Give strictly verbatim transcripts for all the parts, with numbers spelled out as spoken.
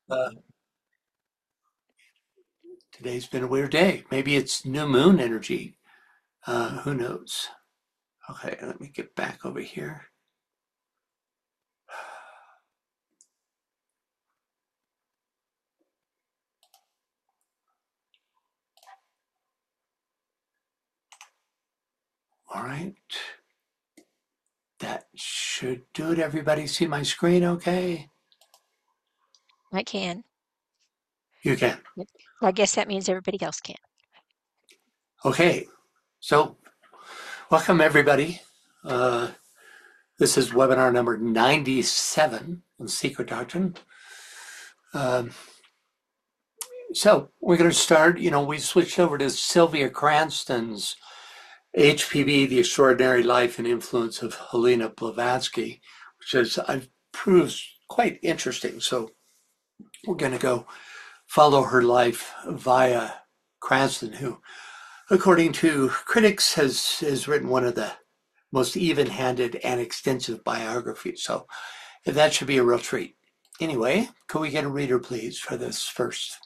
Uh, Today's been a weird day. Maybe it's new moon energy. Uh, who knows? Okay, let me get back over here. All right, that should do it. Everybody see my screen okay? I can. You can. Yep. I guess that means everybody else can. Okay, so welcome everybody. Uh, this is webinar number ninety-seven on Secret Doctrine. Um, so we're going to start. You know, we switched over to Sylvia Cranston's H P V, The Extraordinary Life and Influence of Helena Blavatsky, which is, I've proved quite interesting. So we're going to go follow her life via Cranston, who, according to critics, has, has written one of the most even-handed and extensive biographies. So that should be a real treat. Anyway, could we get a reader, please, for this first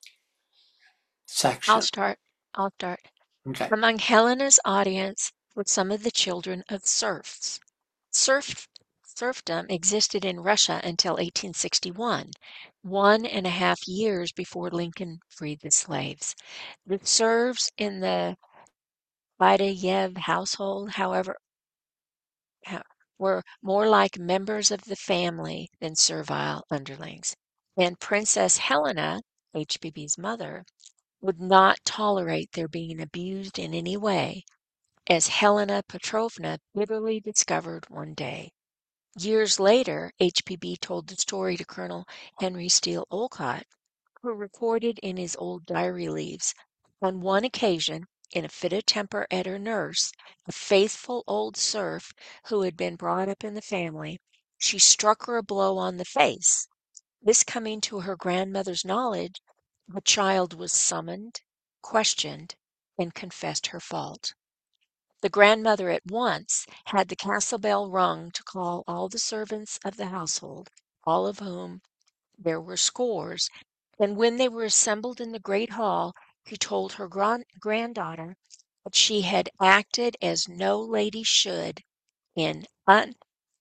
I'll section? start. I'll start. Okay. Among Helena's audience were some of the children of serfs. Serf, serfdom existed in Russia until eighteen sixty-one, one and a half years before Lincoln freed the slaves. The serfs in the Badayev household, however, ha- were more like members of the family than servile underlings. And Princess Helena, H P V's mother, would not tolerate their being abused in any way, as Helena Petrovna bitterly discovered one day. Years later, H P V told the story to Colonel Henry Steele Olcott, who recorded in his old diary leaves, on one occasion, in a fit of temper at her nurse, a faithful old serf who had been brought up in the family, she struck her a blow on the face. This coming to her grandmother's knowledge, the child was summoned, questioned, and confessed her fault. The grandmother at once had the castle bell rung to call all the servants of the household, all of whom there were scores, and when they were assembled in the great hall, she told her gran- granddaughter that she had acted as no lady should in un-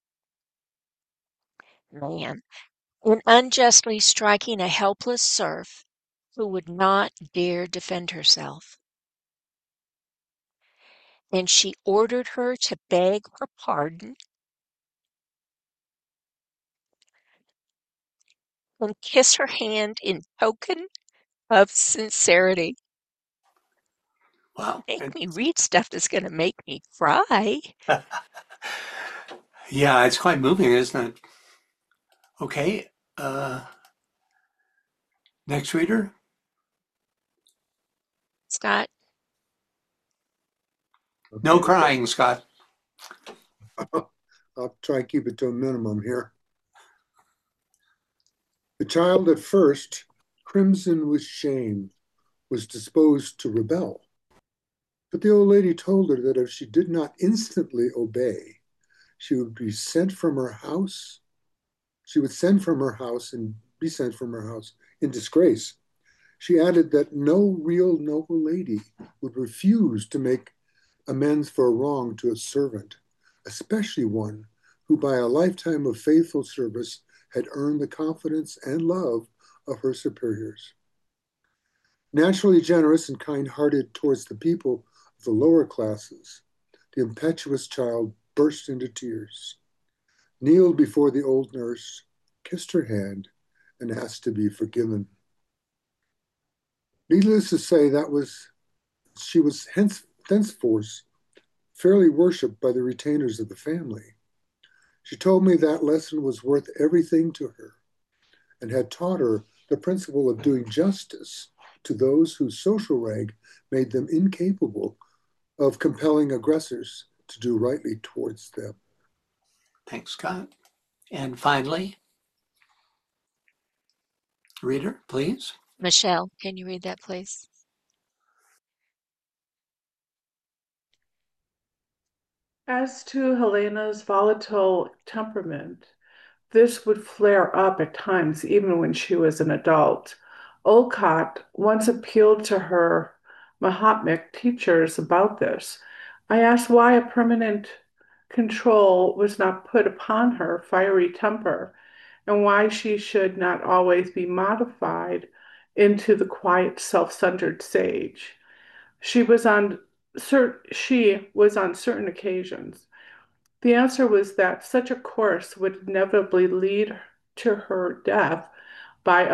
man, in unjustly striking a helpless serf who would not dare defend herself, and she ordered her to beg her pardon and kiss her hand in token of sincerity. Wow. Make me read stuff that's going to make me cry. Yeah, it's quite moving, isn't it? Okay. Uh, next reader. Scott, No Okay, crying, Scott. I'll try and keep it to a minimum here. The child at first, crimson with shame, was disposed to rebel. But the old lady told her that if she did not instantly obey, she would be sent from her house. She would send from her house and be sent from her house in disgrace. She added that no real noble lady would refuse to make amends for a wrong to a servant, especially one who by a lifetime of faithful service had earned the confidence and love of her superiors. Naturally generous and kind hearted towards the people of the lower classes, the impetuous child burst into tears, kneeled before the old nurse, kissed her hand, and asked to be forgiven. Needless to say, that was she was hence thenceforth fairly worshipped by the retainers of the family. She told me that lesson was worth everything to her and had taught her the principle of doing justice to those whose social rank made them incapable of compelling aggressors to do rightly towards them. Thanks, Scott. And finally, reader, please. Michelle, can you read that, please? As to Helena's volatile temperament, this would flare up at times, even when she was an adult. Olcott once appealed to her Mahatmic teachers about this. I asked why a permanent control was not put upon her fiery temper, and why she should not always be modified into the quiet, self-centered sage. She was on cer- she was on certain occasions. The answer was that such a course would inevitably lead to her death by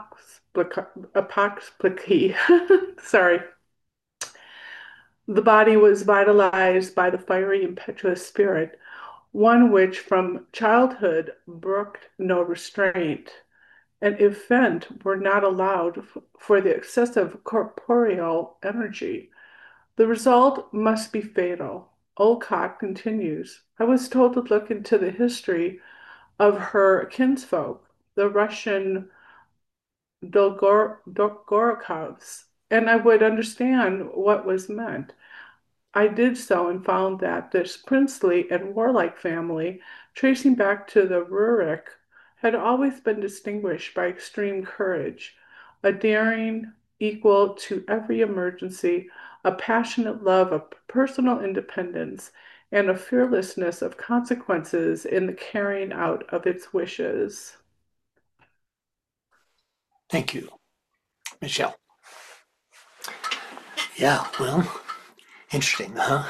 apoplexy. Sorry. The body was vitalized by the fiery, impetuous spirit, one which from childhood brooked no restraint, and if vent were not allowed for the excessive corporeal energy, the result must be fatal. Olcott continues, I was told to look into the history of her kinsfolk, the Russian Dolgor- Dolgorikovs, and I would understand what was meant. I did so and found that this princely and warlike family, tracing back to the Rurik, had always been distinguished by extreme courage, a daring equal to every emergency, a passionate love of personal independence, and a fearlessness of consequences in the carrying out of its wishes. Thank you, Michelle. Yeah, well, interesting, huh?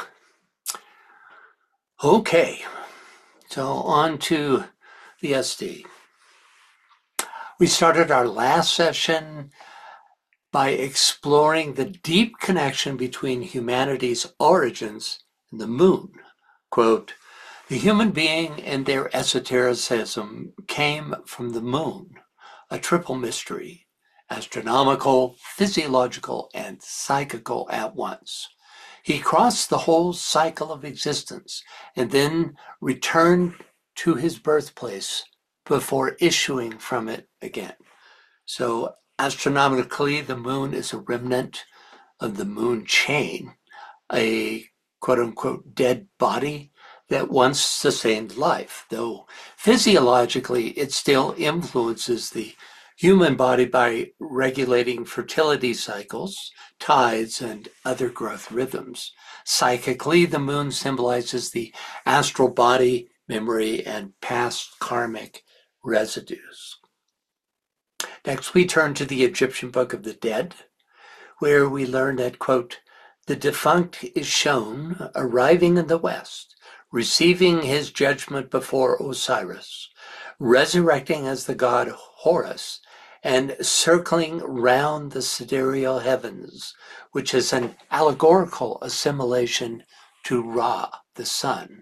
Okay, so on to the S D. We started our last session by exploring the deep connection between humanity's origins and the moon. Quote, the human being and their esotericism came from the moon, a triple mystery, astronomical, physiological, and psychical at once. He crossed the whole cycle of existence and then returned to his birthplace before issuing from it again. So astronomically, the moon is a remnant of the moon chain, a quote-unquote dead body that once sustained life, though physiologically it still influences the human body by regulating fertility cycles, tides, and other growth rhythms. Psychically, the moon symbolizes the astral body, memory, and past karmic residues. Next, we turn to the Egyptian Book of the Dead, where we learn that, quote, the defunct is shown arriving in the west, receiving his judgment before Osiris, resurrecting as the god Horus, and circling round the sidereal heavens, which is an allegorical assimilation to Ra, the sun.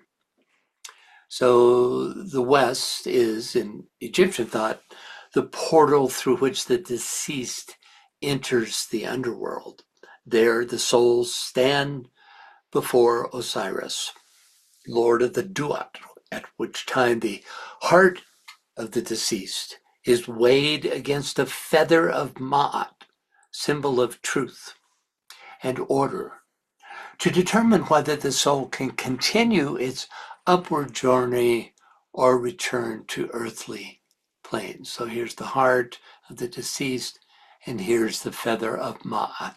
So the west is, in Egyptian thought, the portal through which the deceased enters the underworld. There the souls stand before Osiris, lord of the Duat, at which time the heart of the deceased is weighed against a feather of Ma'at, symbol of truth and order, to determine whether the soul can continue its upward journey or return to earthly planes. So here's the heart of the deceased, and here's the feather of Ma'at.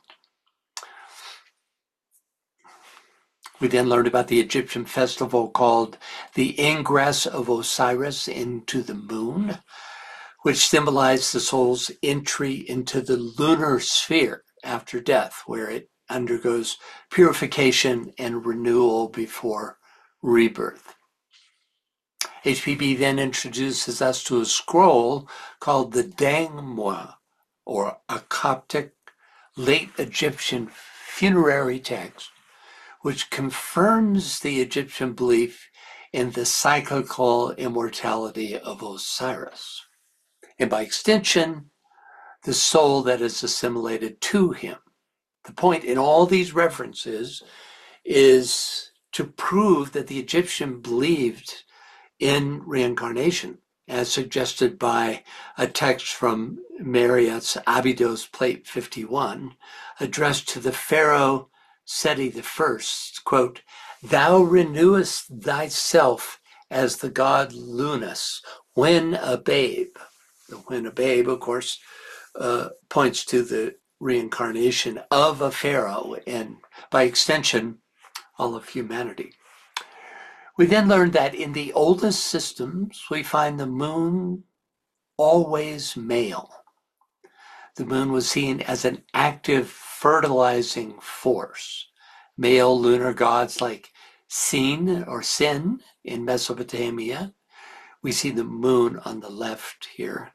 We then learned about the Egyptian festival called the Ingress of Osiris into the moon, which symbolized the soul's entry into the lunar sphere after death, where it undergoes purification and renewal before rebirth. H P B then introduces us to a scroll called the Dengmua, or a Coptic late Egyptian funerary text, which confirms the Egyptian belief in the cyclical immortality of Osiris, and by extension, the soul that is assimilated to him. The point in all these references is to prove that the Egyptian believed in reincarnation, as suggested by a text from Marriott's Abydos, plate fifty-one, addressed to the pharaoh Seti the First, quote, thou renewest thyself as the god Lunas, when a babe. When a babe, of course, uh, points to the reincarnation of a pharaoh and, by extension, all of humanity. We then learned that in the oldest systems, we find the moon always male. The moon was seen as an active fertilizing force. Male lunar gods like Sin or Sin in Mesopotamia. We see the moon on the left here.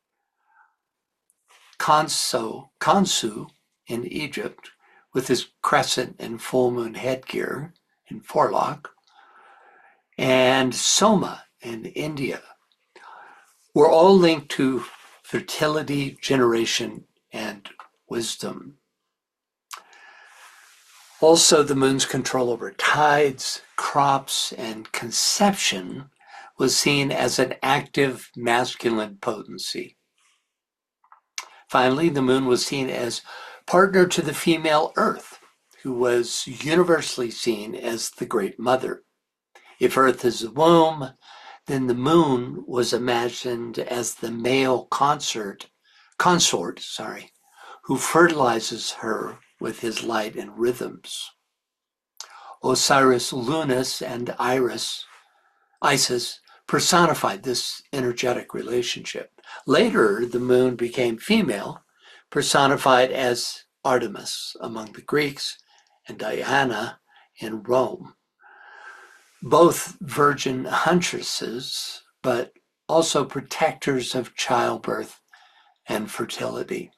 Khonsu, Khonsu in Egypt with his crescent and full moon headgear in forelock. And Soma in India were all linked to fertility, generation, and wisdom. Also, the moon's control over tides, crops, and conception was seen as an active masculine potency. Finally, the moon was seen as partner to the female Earth, who was universally seen as the Great Mother. If Earth is the womb, then the moon was imagined as the male consort, consort, sorry, who fertilizes her with his light and rhythms. Osiris Lunas and Iris, Isis personified this energetic relationship. Later, the moon became female, personified as Artemis among the Greeks and Diana in Rome. Both virgin huntresses, but also protectors of childbirth and fertility.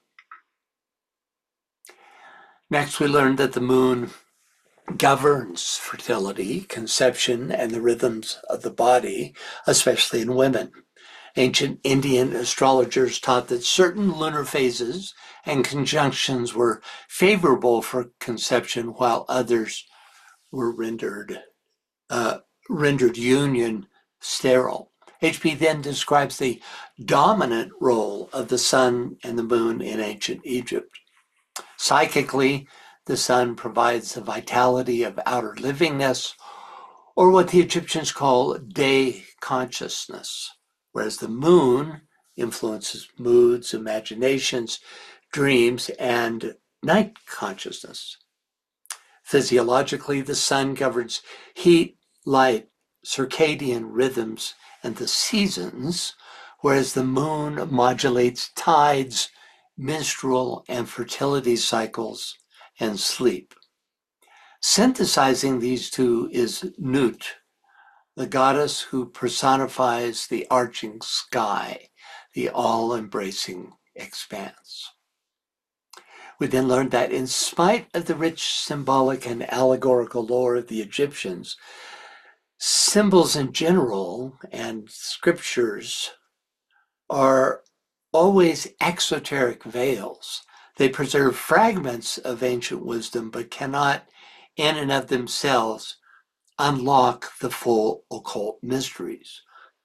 Next, we learned that the moon governs fertility, conception, and the rhythms of the body, especially in women. Ancient Indian astrologers taught that certain lunar phases and conjunctions were favorable for conception, while others were rendered uh, rendered union sterile. H P then describes the dominant role of the sun and the moon in ancient Egypt. Psychically, the sun provides the vitality of outer livingness, or what the Egyptians call day consciousness, whereas the moon influences moods, imaginations, dreams, and night consciousness. Physiologically, the sun governs heat, light, circadian rhythms, and the seasons, whereas the moon modulates tides, menstrual and fertility cycles, and sleep. Synthesizing these two is Nut, the goddess who personifies the arching sky, the all-embracing expanse. We then learned that in spite of the rich symbolic and allegorical lore of the Egyptians, symbols in general and scriptures are always exoteric veils. They preserve fragments of ancient wisdom, but cannot, in and of themselves, unlock the full occult mysteries.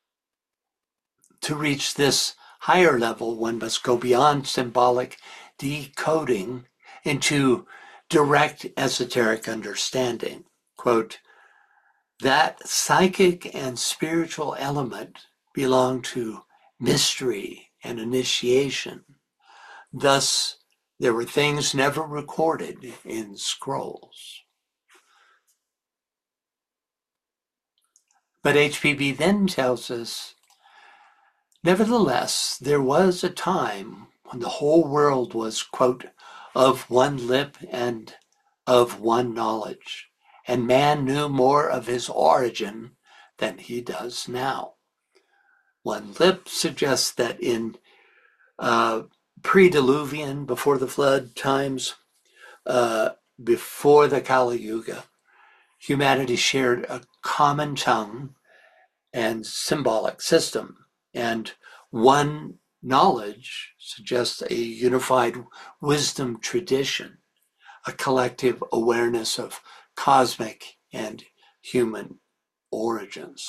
To reach this higher level, one must go beyond symbolic decoding into direct esoteric understanding. Quote, that psychic and spiritual element belong to mystery and initiation. Thus, there were things never recorded in scrolls. But H P B then tells us, nevertheless, there was a time when the whole world was, quote, of one lip and of one knowledge, and man knew more of his origin than he does now. One lip suggests that in uh, pre-Diluvian, before the flood times, uh, before the Kali Yuga, humanity shared a common tongue and symbolic system, and one knowledge suggests a unified wisdom tradition, a collective awareness of cosmic and human origins.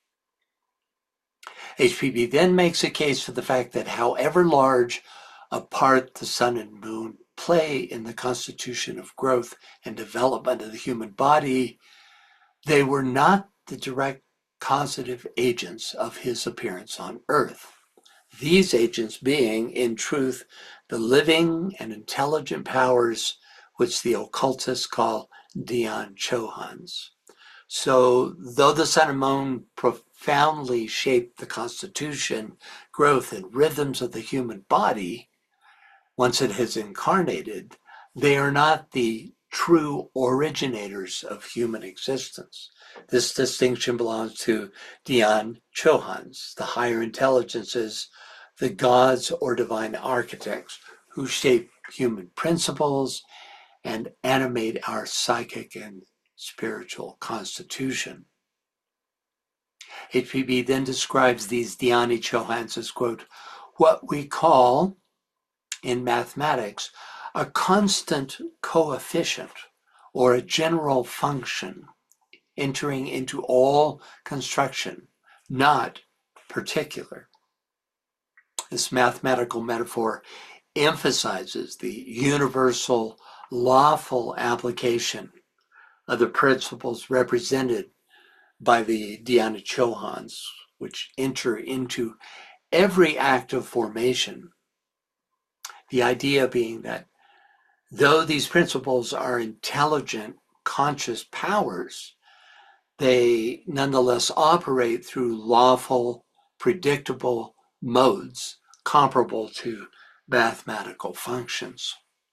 H P B then makes a case for the fact that however large a part the sun and moon play in the constitution of growth and development of the human body, they were not the direct causative agents of his appearance on earth. These agents being, in truth, the living and intelligent powers which the occultists call Dhyan Chohans. So, though the sun and moon profoundly shape the constitution, growth, and rhythms of the human body, once it has incarnated, they are not the true originators of human existence. This distinction belongs to Dhyan Chohans, the higher intelligences, the gods or divine architects who shape human principles and animate our psychic and spiritual constitution. H P B then describes these Dhyani Chohans as, quote, what we call in mathematics a constant coefficient or a general function entering into all construction, not particular. This mathematical metaphor emphasizes the universal lawful application of the principles represented by the Dhyana Chohans, which enter into every act of formation. The idea being that though these principles are intelligent, conscious powers, they nonetheless operate through lawful, predictable modes comparable to mathematical functions.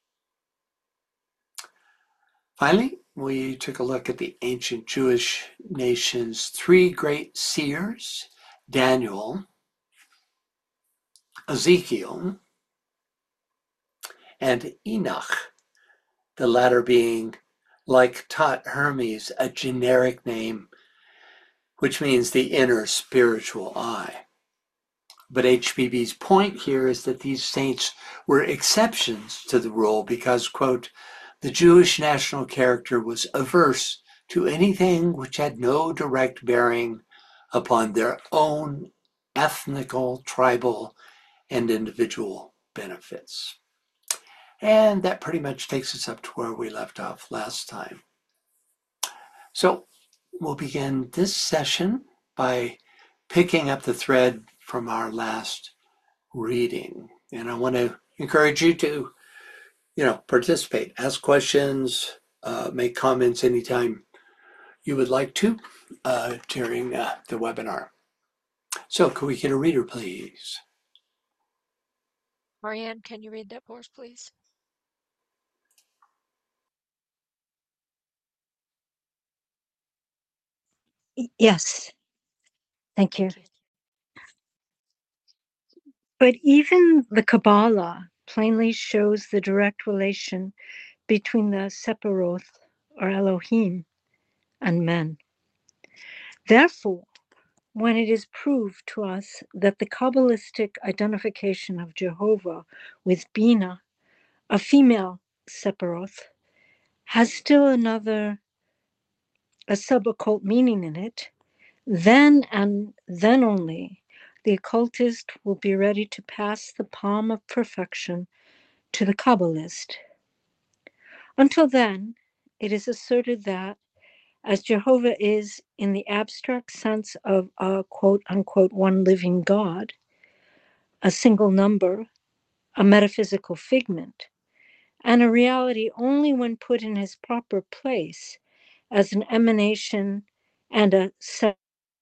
Finally, we took a look at the ancient Jewish nation's three great seers, Daniel, Ezekiel, and Enoch, the latter being, like Tot Hermes, a generic name which means the inner spiritual eye. But H P B's point here is that these saints were exceptions to the rule because, quote, the Jewish national character was averse to anything which had no direct bearing upon their own ethnical, tribal, and individual benefits. And that pretty much takes us up to where we left off last time. So we'll begin this session by picking up the thread from our last reading. And I want to encourage you to, you know, participate, ask questions, uh, make comments anytime you would like to uh, during uh, the webinar. So could we get a reader, please? Marianne, can you read that for us, please? Yes, thank you. Thank you. But even the Kabbalah plainly shows the direct relation between the Sephiroth, or Elohim, and men. Therefore, when it is proved to us that the Kabbalistic identification of Jehovah with Bina, a female Sephiroth, has still another, a suboccult meaning in it, then and then only the occultist will be ready to pass the palm of perfection to the Kabbalist. Until then, it is asserted that, as Jehovah is in the abstract sense of a quote unquote one living God, a single number, a metaphysical figment, and a reality only when put in his proper place as an emanation and a set.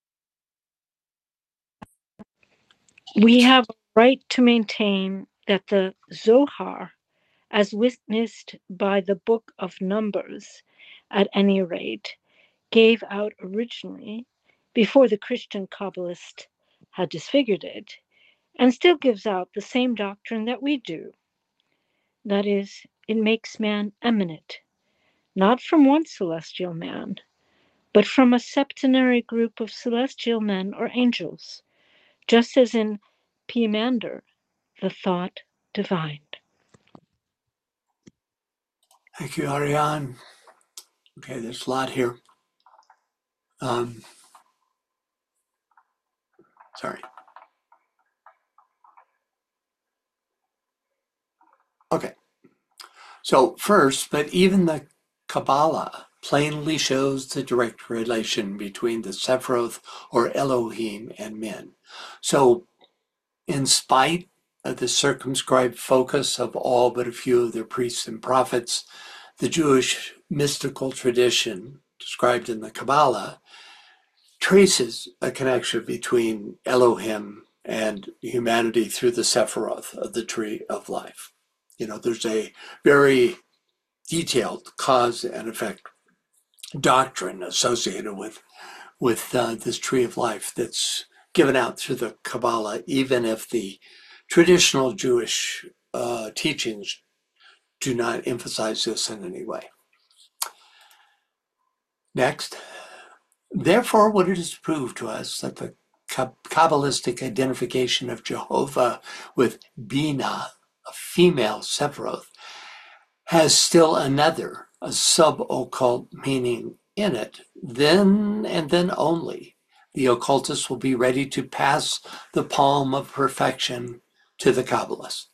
We have a right to maintain that the Zohar, as witnessed by the Book of Numbers, at any rate, gave out originally, before the Christian Kabbalist had disfigured it, and still gives out the same doctrine that we do. That is, it makes man eminent, not from one celestial man, but from a septenary group of celestial men or angels, just as in Pimander, the thought divined. Thank you, Ariane. Okay, there's a lot here. Um, sorry. Okay. So first, but even the Kabbalah plainly shows the direct relation between the Sephiroth or Elohim and men. So, in spite of the circumscribed focus of all but a few of their priests and prophets, the Jewish mystical tradition described in the Kabbalah traces a connection between Elohim and humanity through the Sephiroth of the tree of life. You know, there's a very detailed cause and effect doctrine associated with with uh, this tree of life that's given out through the Kabbalah, even if the traditional Jewish uh, teachings do not emphasize this in any way. Next. Therefore, what it has proved to us that the Kabbalistic identification of Jehovah with Bina, a female Sephiroth, has still another, a sub-occult meaning in it, then and then only, the occultist will be ready to pass the palm of perfection to the Kabbalist.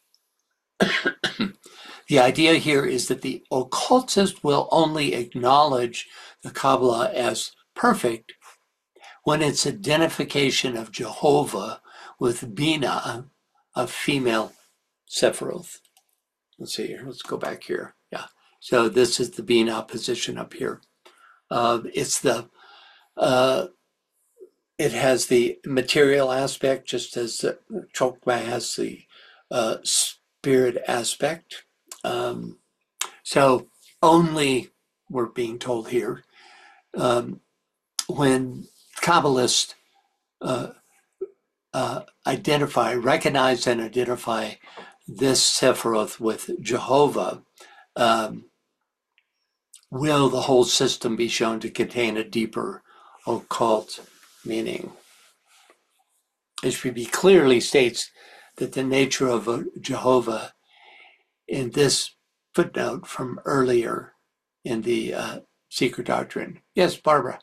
The idea here is that the occultist will only acknowledge the Kabbalah as perfect when its identification of Jehovah with Bina, a female Sephiroth. Let's see here. Let's go back here. Yeah. So this is the Bina position up here. Uh, it's the uh, it has the material aspect, just as the Chokmah has the uh, spirit aspect. Um, so only, we're being told here, um, when Kabbalists uh, uh, identify, recognize and identify this Sephiroth with Jehovah, um, will the whole system be shown to contain a deeper occult meaning? It should be clearly states that the nature of Jehovah in this footnote from earlier in the uh, Secret Doctrine. Yes, Barbara.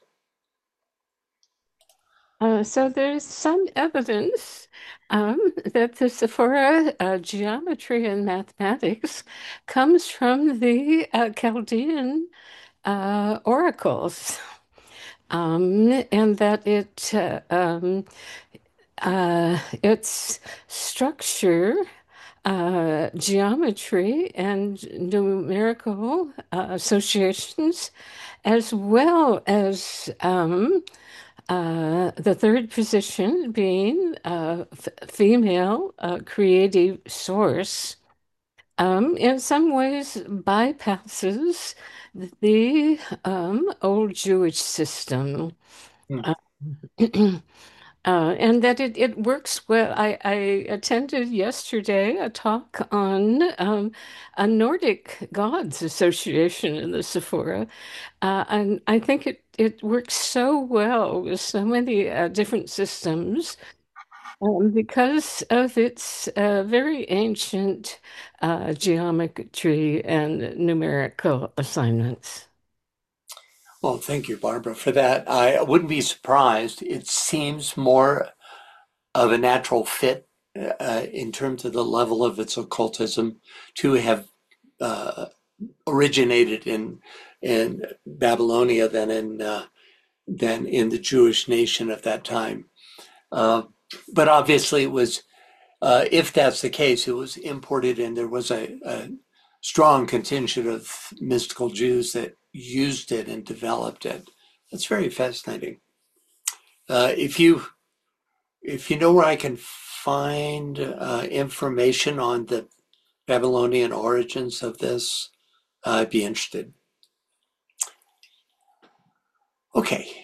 Uh, so there's some evidence um, that the Sephora uh, geometry and mathematics comes from the uh, Chaldean uh, oracles, um, and that it uh, um, uh, its structure, uh, geometry, and numerical uh, associations, as well as um, uh, the third position being uh, f- female uh, creative source, um, in some ways bypasses the um, old Jewish system. Hmm. Uh, Uh, and that it, it works well. I, I attended yesterday a talk on um, a Nordic gods association in the Sephora. Uh, and I think it, it works so well with so many uh, different systems um, because of its uh, very ancient uh, geometry and numerical assignments. Well, thank you, Barbara, for that. I wouldn't be surprised. It seems more of a natural fit uh, in terms of the level of its occultism to have uh, originated in in Babylonia than in uh, than in the Jewish nation of that time. Uh, but obviously, it was uh, if that's the case, it was imported, and there was a, a strong contingent of mystical Jews that used it and developed it. That's very fascinating. Uh, if you if you know where I can find uh, information on the Babylonian origins of this, uh, I'd be interested. Okay.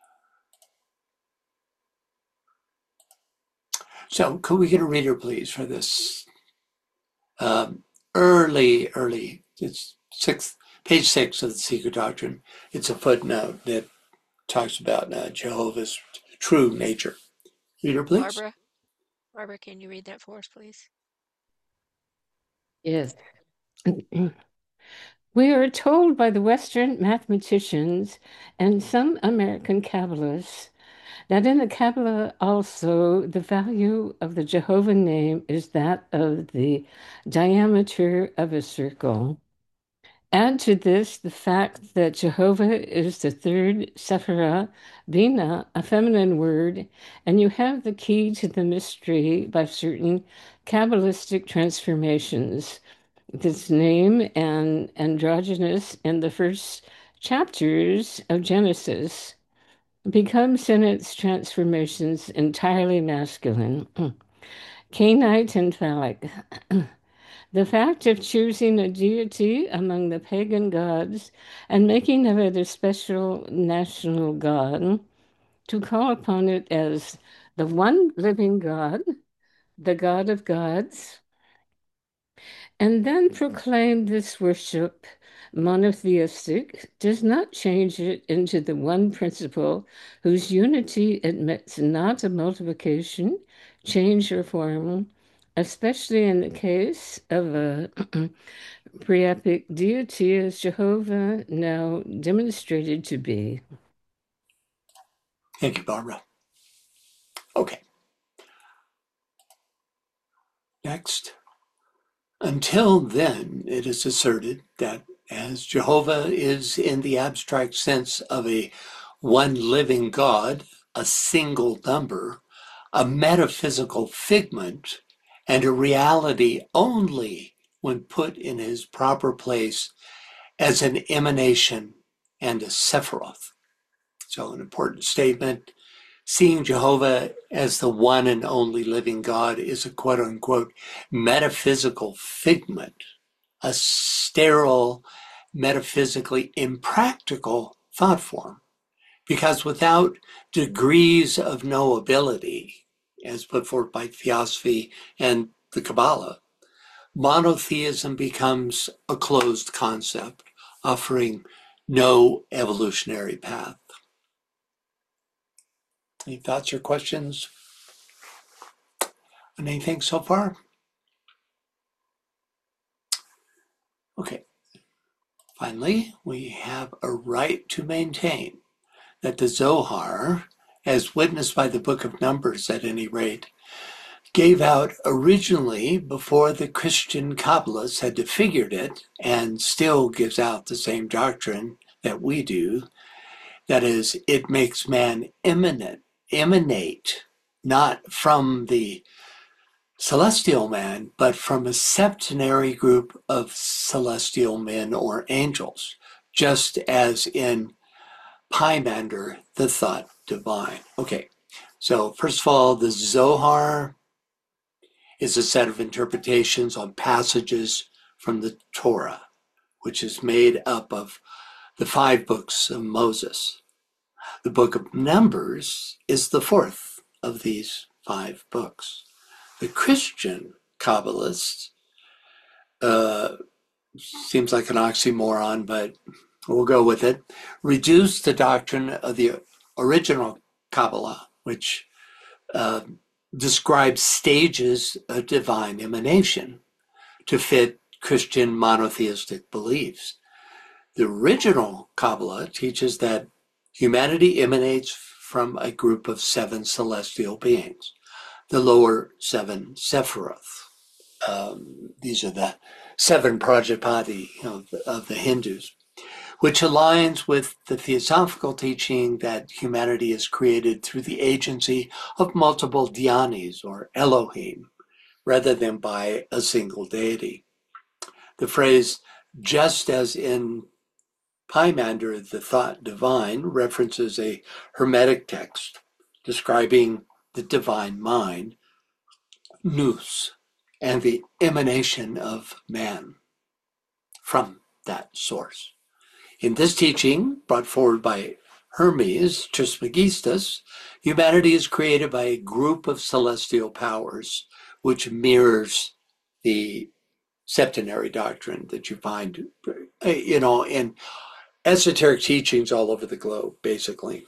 So could we get a reader, please, for this um, early, early, it's sixth, page six of the Secret Doctrine. It's a footnote that talks about uh, Jehovah's true nature. Reader, please. Barbara, Barbara, can you read that for us, please? Yes. We are told by the Western mathematicians and some American Kabbalists that in the Kabbalah also the value of the Jehovah name is that of the diameter of a circle. Add to this the fact that Jehovah is the third Sephirah, Bina, a feminine word, and you have the key to the mystery by certain Kabbalistic transformations. This name and androgynous in the first chapters of Genesis becomes in its transformations entirely masculine, Cainite and phallic. The fact of choosing a deity among the pagan gods and making of it a special national god, to call upon it as the one living God, the God of gods, and then proclaim this worship monotheistic does not change it into the one principle whose unity admits not a multiplication, change, or form, especially in the case of a pre-epic deity as Jehovah now demonstrated to be. Thank you, Barbara. Okay. Next. Until then, it is asserted that as Jehovah is in the abstract sense of a one living God, a single number, a metaphysical figment, and a reality only when put in his proper place as an emanation and a Sephiroth. So an important statement. Seeing Jehovah as the one and only living God is a quote unquote metaphysical figment, a sterile, metaphysically impractical thought form. Because without degrees of knowability, as put forth by Theosophy and the Kabbalah, monotheism becomes a closed concept, offering no evolutionary path. Any thoughts or questions on anything so far? Okay. Finally, we have a right to maintain that the Zohar, as witnessed by the Book of Numbers at any rate, gave out originally before the Christian Kabbalists had defigured it, and still gives out the same doctrine that we do. That is, it makes man eminent, emanate, not from the celestial man, but from a septenary group of celestial men or angels, just as in Pymander, the thought divine. Okay, so first of all, the Zohar is a set of interpretations on passages from the Torah, which is made up of the five books of Moses. The Book of Numbers is the fourth of these five books. The Christian Kabbalists, uh, seems like an oxymoron, but we'll go with it, reduce the doctrine of the original Kabbalah, which uh, describes stages of divine emanation, to fit Christian monotheistic beliefs. The original Kabbalah teaches that humanity emanates from a group of seven celestial beings, the lower seven Sephiroth. Um, these are the seven Prajapati of, of the Hindus, which aligns with the theosophical teaching that humanity is created through the agency of multiple dhyanis or Elohim, rather than by a single deity. The phrase, just as in Pymander, the thought divine, references a Hermetic text describing the divine mind, nous, and the emanation of man from that source. In this teaching, brought forward by Hermes Trismegistus, humanity is created by a group of celestial powers, which mirrors the septenary doctrine that you find, you know, in esoteric teachings all over the globe, basically.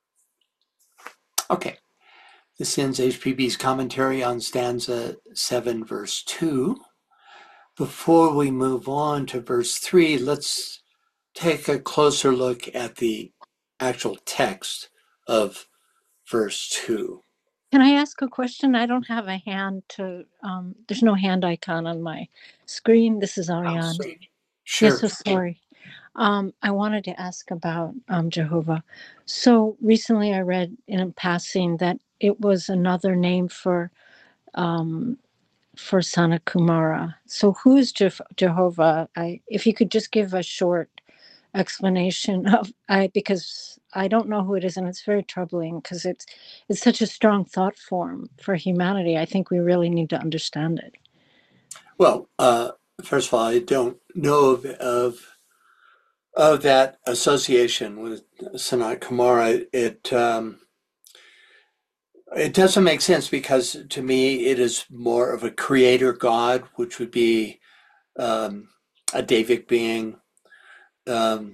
Okay. This ends H P B's commentary on stanza seven, verse two. Before we move on to verse three, let's take a closer look at the actual text of verse two. Can I ask a question? I don't have a hand to, um, there's no hand icon on my screen. This is Oh, Ariane. sweet. Yes, Sure. so sorry. Um, I wanted to ask about um, Jehovah. So recently I read in passing that it was another name for um, for Sana Kumara. So who is Je- Jehovah? I, if you could just give a short explanation of I because I don't know who it is, and it's very troubling because it's it's such a strong thought form for humanity. I think we really need to understand it. Well, uh, first of all, I don't know of, of of that association with Sanat Kumara. It um, it doesn't make sense because to me it is more of a creator god, which would be um, a Devic being, um,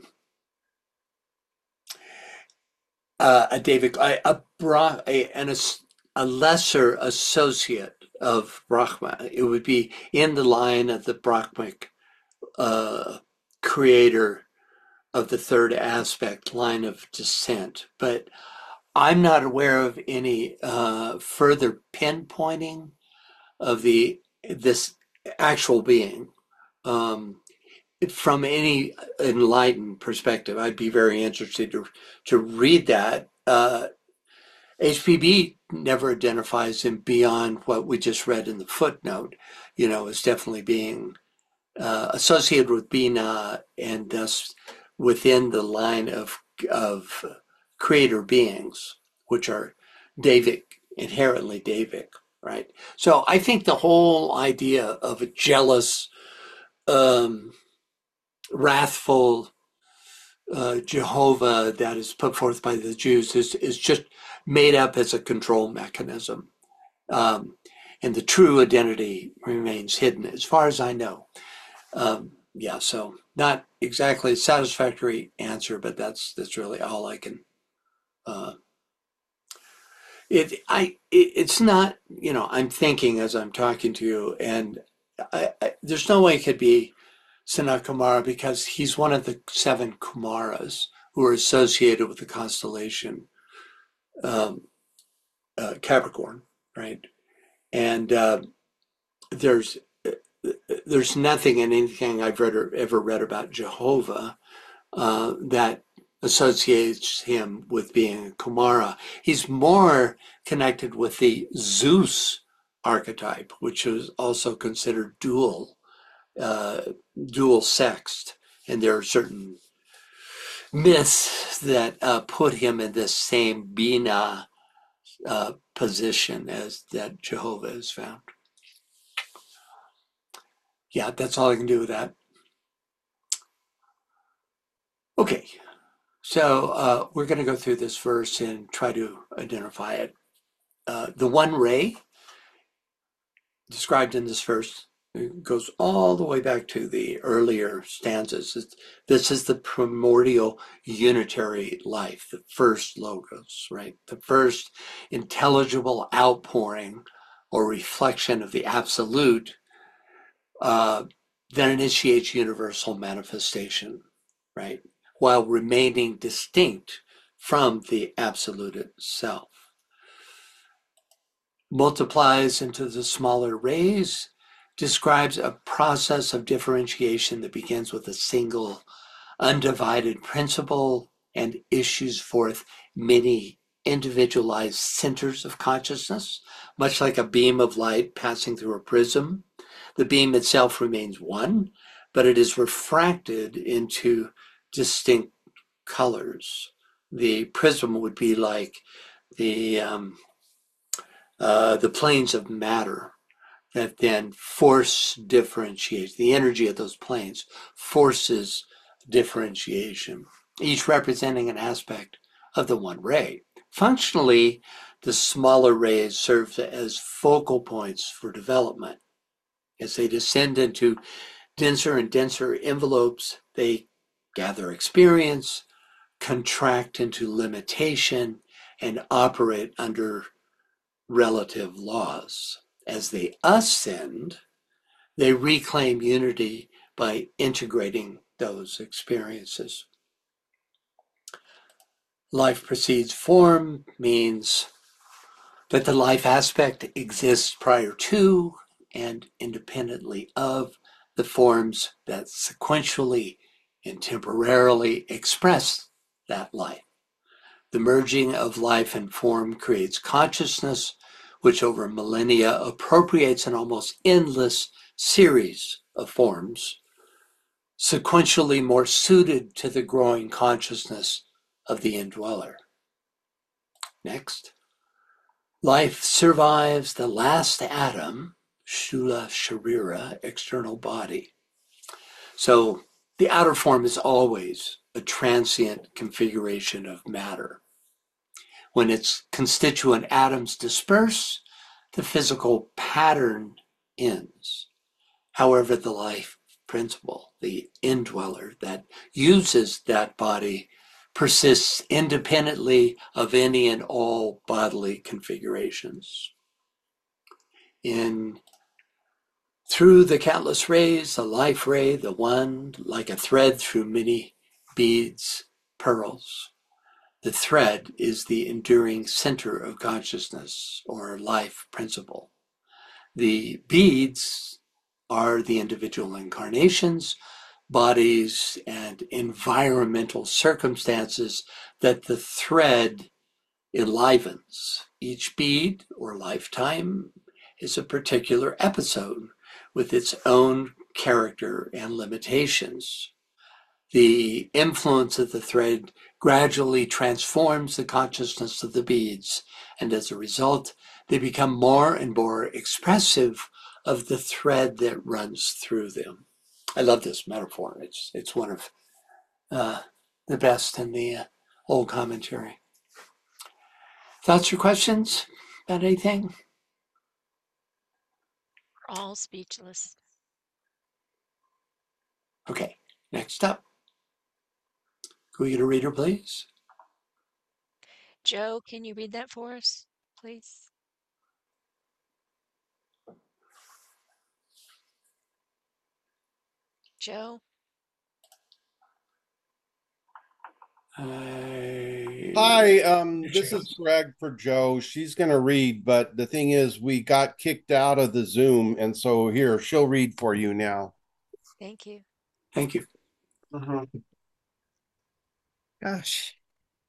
uh, a Devic, a a, Bra, a, an, a lesser associate of Brahma. It would be in the line of the Brahmic uh, creator of the third aspect line of descent. But I'm not aware of any uh, further pinpointing of the this actual being. Um, from any enlightened perspective, I'd be very interested to to read that. Uh, H P B never identifies him beyond what we just read in the footnote. You know, as definitely being uh, associated with Bina and thus within the line of of creator beings, which are Davic, inherently Davic, right? So I think the whole idea of a jealous, um, wrathful uh, Jehovah that is put forth by the Jews is, is just made up as a control mechanism. Um, and the true identity remains hidden, as far as I know. Um, yeah, so not exactly a satisfactory answer, but that's that's really all I can. Uh, it I it, it's not you know I'm thinking as I'm talking to you, and I, I, there's no way it could be Sanat Kumara because he's one of the seven Kumaras who are associated with the constellation um, uh, Capricorn, right? And uh, there's there's nothing in anything I've read or ever read about Jehovah uh, that associates him with being a Kumara. He's more connected with the Zeus archetype, which is also considered dual, uh, dual sexed, and there are certain myths that uh, put him in this same Bina uh, position as that Jehovah is found. Yeah, that's all I can do with that. Okay, so uh, we're going to go through this verse and try to identify it. Uh, the one ray described in this verse goes all the way back to the earlier stanzas. It's, this is the primordial unitary life, the first logos, right? The first intelligible outpouring or reflection of the absolute uh, that initiates universal manifestation, right? While remaining distinct from the absolute itself. Multiplies into the smaller rays, describes a process of differentiation that begins with a single undivided principle and issues forth many individualized centers of consciousness, much like a beam of light passing through a prism. The beam itself remains one, but it is refracted into distinct colors. The prism would be like the um, uh, the planes of matter that then force differentiation. The energy of those planes forces differentiation, each representing an aspect of the one ray. Functionally, the smaller rays serve as focal points for development. As they descend into denser and denser envelopes, they gather experience, contract into limitation, and operate under relative laws. As they ascend, they reclaim unity by integrating those experiences. Life precedes form means that the life aspect exists prior to and independently of the forms that sequentially and temporarily express that life. The merging of life and form creates consciousness, which over millennia appropriates an almost endless series of forms, sequentially more suited to the growing consciousness of the indweller. Next. Life survives the last atom, Shula Sharira, external body. So the outer form is always a transient configuration of matter. When its constituent atoms disperse, the physical pattern ends. However, the life principle, the indweller that uses that body, persists independently of any and all bodily configurations. In through the countless rays, the life ray, the one, like a thread through many beads, pearls. The thread is the enduring center of consciousness or life principle. The beads are the individual incarnations, bodies, and environmental circumstances that the thread enlivens. Each bead or lifetime is a particular episode with its own character and limitations. The influence of the thread gradually transforms the consciousness of the beads, and as a result, they become more and more expressive of the thread that runs through them. I love this metaphor. It's it's one of uh, the best in the uh, old commentary. Thoughts or questions about anything? We're all speechless. Okay, next up. Can we get a reader, please? Joe, can you read that for us, please? Joe? I... Hi, um, this is Greg for Joe. She's going to read, but the thing is, we got kicked out of the Zoom, and so here, she'll read for you now. Thank you. Thank you. Uh-huh. Gosh.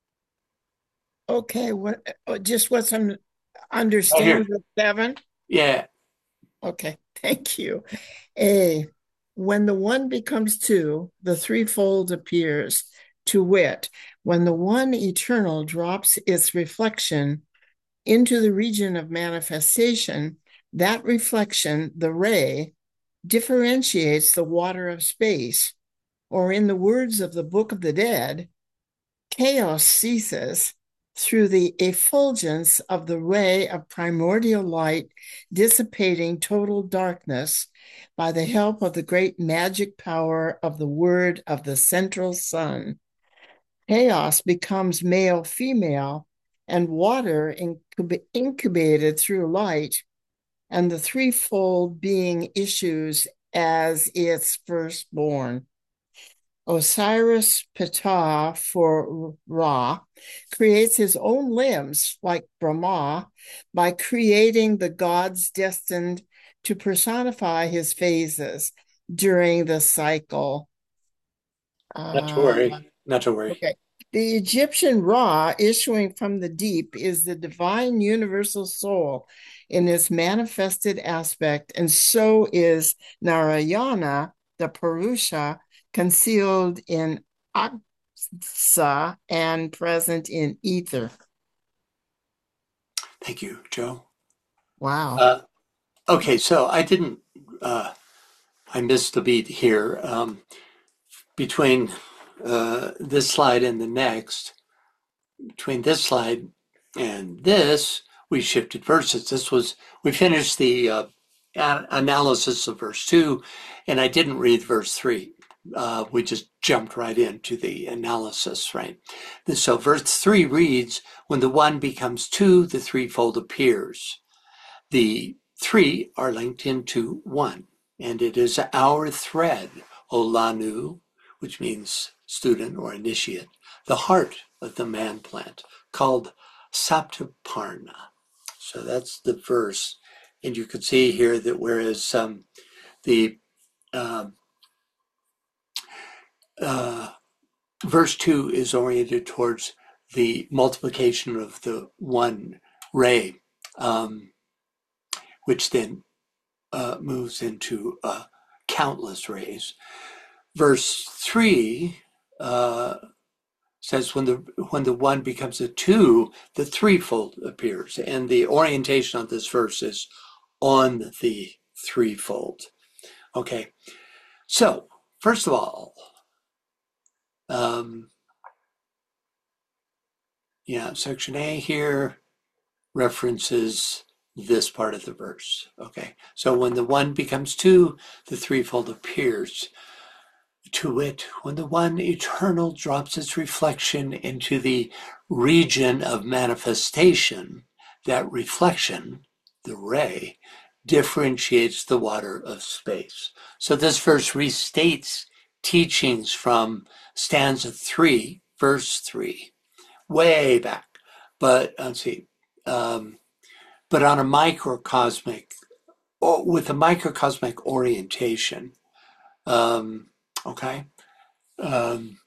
Okay, what uh, just what's un Oh, understand here. the seven? Yeah. Okay, thank you. A, when the one becomes two, the threefold appears, to wit, when the one eternal drops its reflection into the region of manifestation, that reflection, the ray, differentiates the water of space, or in the words of the Book of the Dead, chaos ceases through the effulgence of the ray of primordial light, dissipating total darkness by the help of the great magic power of the word of the central sun. Chaos becomes male-female, and water incub- incubated through light, and the threefold being issues as its firstborn. Osiris Ptah for Ra creates his own limbs like Brahma by creating the gods destined to personify his phases during the cycle. Not to worry. Uh, Not to worry. okay. The Egyptian Ra issuing from the deep is the divine universal soul in its manifested aspect, and so is Narayana, the Purusha, concealed in Aksa and present in ether. Thank you, Joe. Wow. Uh, okay, so I didn't, uh, I missed the beat here. Um, between uh, this slide and the next, between this slide and this, we shifted verses. This was, we finished the uh, analysis of verse two, and I didn't read verse three. Uh, we just jumped right into the analysis, right? So verse three reads, when the one becomes two, the threefold appears. The three are linked into one, and it is our thread, Olanu, which means student or initiate, the heart of the man plant, called Saptaparna. So that's the verse. And you can see here that whereas um, the um, uh, verse two is oriented towards the multiplication of the one ray, um, which then uh, moves into uh, countless rays. Verse three uh, says when the when the one becomes a two, the threefold appears, and the orientation of this verse is on the threefold. Okay, so first of all, um, yeah, section A here references this part of the verse. Okay, so when the one becomes two, the threefold appears. To wit, when the one eternal drops its reflection into the region of manifestation, that reflection, the ray, differentiates the water of space. So this verse restates teachings from stanza three, verse three, way back. But let's see, um, but on a microcosmic, or with a microcosmic orientation. Um, okay. Um,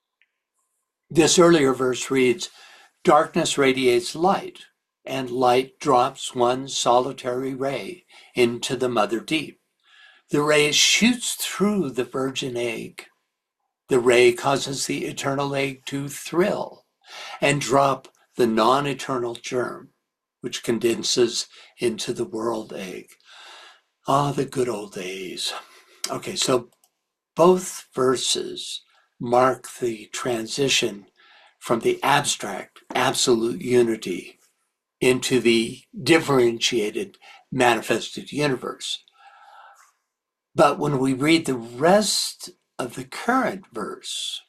this earlier verse reads, darkness radiates light, and light drops one solitary ray into the mother deep. The ray shoots through the virgin egg. The ray causes the eternal egg to thrill and drop the non-eternal germ, which condenses into the world egg. Ah, the good old days. Okay, so both verses mark the transition from the abstract, absolute unity into the differentiated, manifested universe. But when we read the rest of the current verse,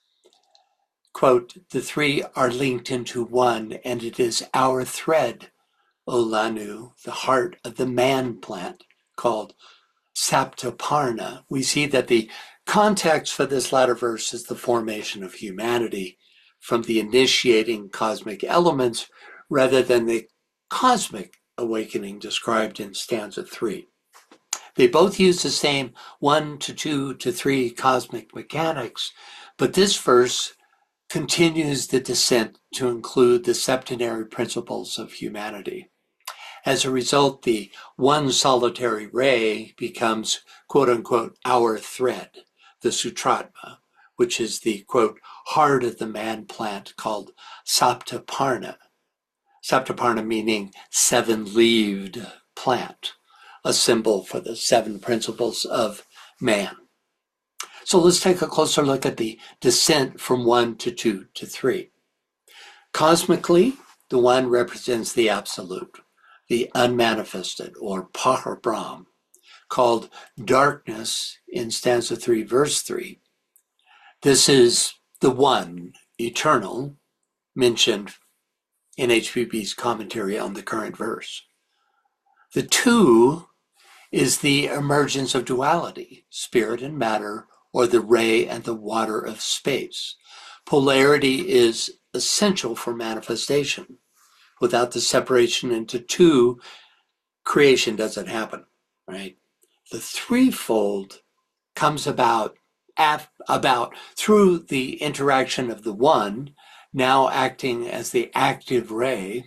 quote, the three are linked into one, and it is our thread, O Lanu, the heart of the man plant, called Saptaparna. We see that the context for this latter verse is the formation of humanity from the initiating cosmic elements rather than the cosmic awakening described in stanza three. They both use the same one to two to three cosmic mechanics, but this verse continues the descent to include the septenary principles of humanity. As a result, the one solitary ray becomes, quote unquote, our thread, the Sutratma, which is the, quote, heart of the man plant called Saptaparna. Saptaparna meaning seven-leaved plant, a symbol for the seven principles of man. So let's take a closer look at the descent from one to two to three. Cosmically, the one represents the absolute, the unmanifested, or Parabrahm, called darkness in stanza three, verse three. This is the one, eternal, mentioned in H P B's commentary on the current verse. The two is the emergence of duality, spirit and matter, or the ray and the water of space. Polarity is essential for manifestation. Without the separation into two, creation doesn't happen, right? The threefold comes about, af, about through the interaction of the one, now acting as the active ray,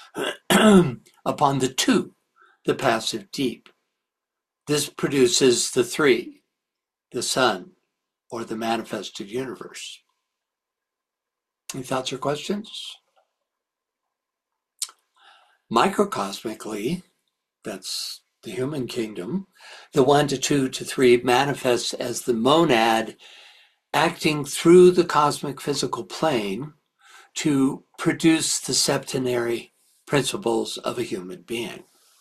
upon the two, the passive deep. This produces the three, the sun, or the manifested universe. Any thoughts or questions? Microcosmically, that's the human kingdom, the one to two to three manifests as the monad acting through the cosmic physical plane to produce the septenary principles of a human being.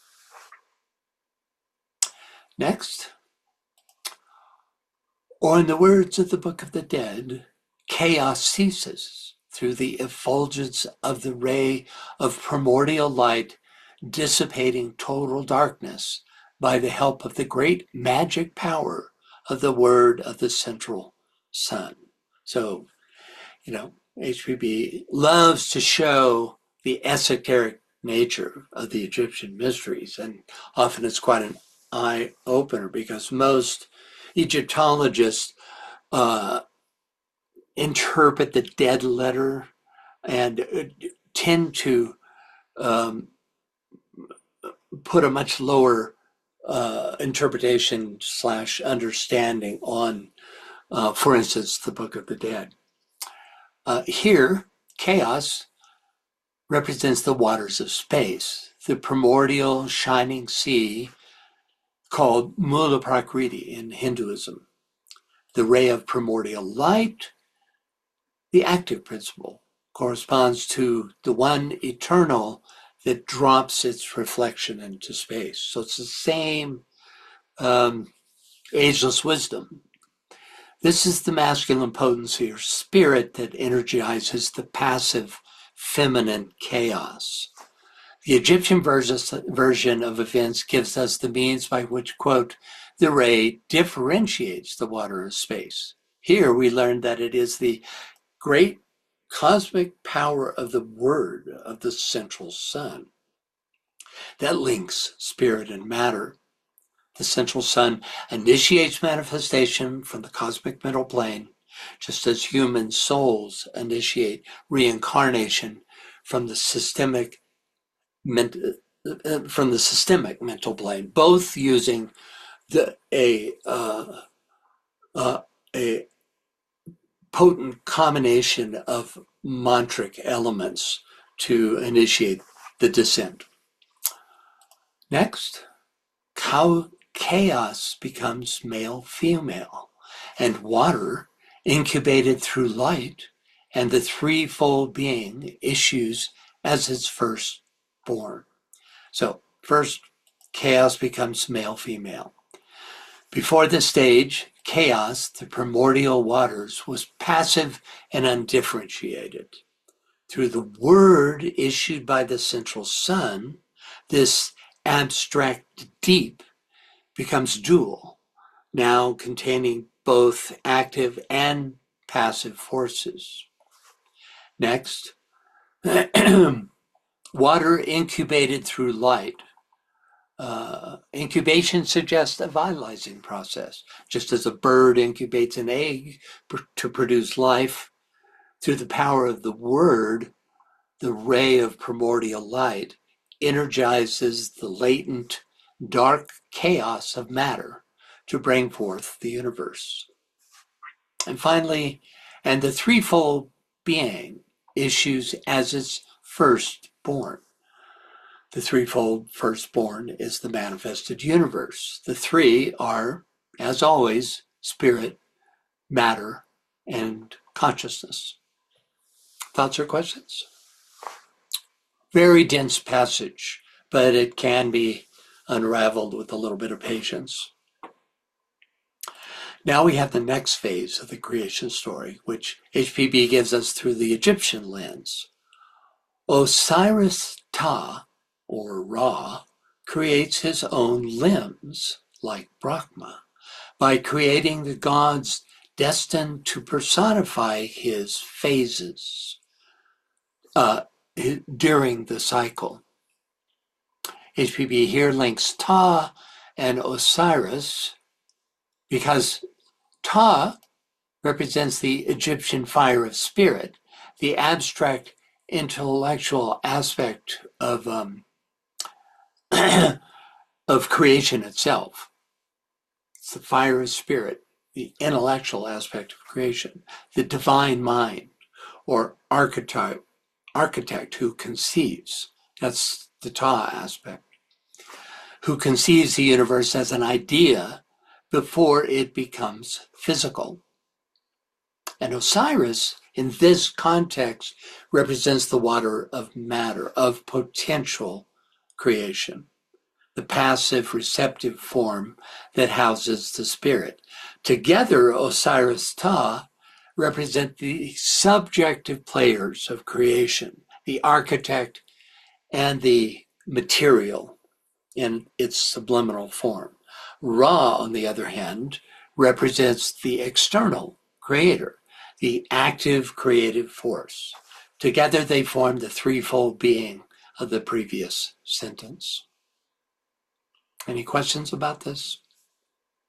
Next, or in the words of the Book of the Dead, chaos ceases through the effulgence of the ray of primordial light dissipating total darkness by the help of the great magic power of the word of the central sun. So, you know, H P B loves to show the esoteric nature of the Egyptian mysteries, and often it's quite an eye-opener because most Egyptologists uh, interpret the dead letter and uh, tend to um, put a much lower uh, interpretation slash understanding on, uh, for instance, the Book of the Dead. Uh, here, chaos represents the waters of space, the primordial shining sea called Mula Prakriti in Hinduism. The ray of primordial light, the active principle, corresponds to the one eternal that drops its reflection into space. So it's the same um, ageless wisdom. This is the masculine potency or spirit that energizes the passive feminine chaos. The Egyptian version of events gives us the means by which, quote, the ray differentiates the water of space. Here we learn that it is the great cosmic power of the word of the central sun that links spirit and matter. The central sun initiates manifestation from the cosmic mental plane, just as human souls initiate reincarnation from the systemic from the systemic mental plane, both using the a uh, uh, a potent combination of mantric elements to initiate the descent. Next, how chaos becomes male-female, and water, incubated through light, and the threefold being issues as its firstborn. So first, chaos becomes male-female. Before this stage, chaos, the primordial waters, was passive and undifferentiated. Through the word issued by the central sun, this abstract deep becomes dual, now containing both active and passive forces. Next, water incubated through light. Uh, incubation suggests a vitalizing process. Just as a bird incubates an egg pr- to produce life, through the power of the word, the ray of primordial light energizes the latent dark chaos of matter to bring forth the universe. And finally, and the threefold being issues as its firstborn. The threefold firstborn is the manifested universe. The three are, as always, spirit, matter, and consciousness. Thoughts or questions? Very dense passage, but it can be unraveled with a little bit of patience. Now we have the next phase of the creation story, which H P B gives us through the Egyptian lens. Osiris Ta, or Ra, creates his own limbs, like Brahma, by creating the gods destined to personify his phases uh, during the cycle. H P B here links Ta and Osiris because Ta represents the Egyptian fire of spirit, the abstract intellectual aspect of um, of creation itself. It's the fire of spirit, the intellectual aspect of creation, the divine mind, or archetype, architect who conceives. That's the Ta aspect, who conceives the universe as an idea before it becomes physical. And Osiris, in this context, represents the water of matter, of potential creation, the passive receptive form that houses the spirit. Together, Osiris Ta represent the subjective players of creation, the architect and the material in its subliminal form. Ra, on the other hand, represents the external creator, the active creative force. Together they form the threefold being of the previous sentence. Any questions about this?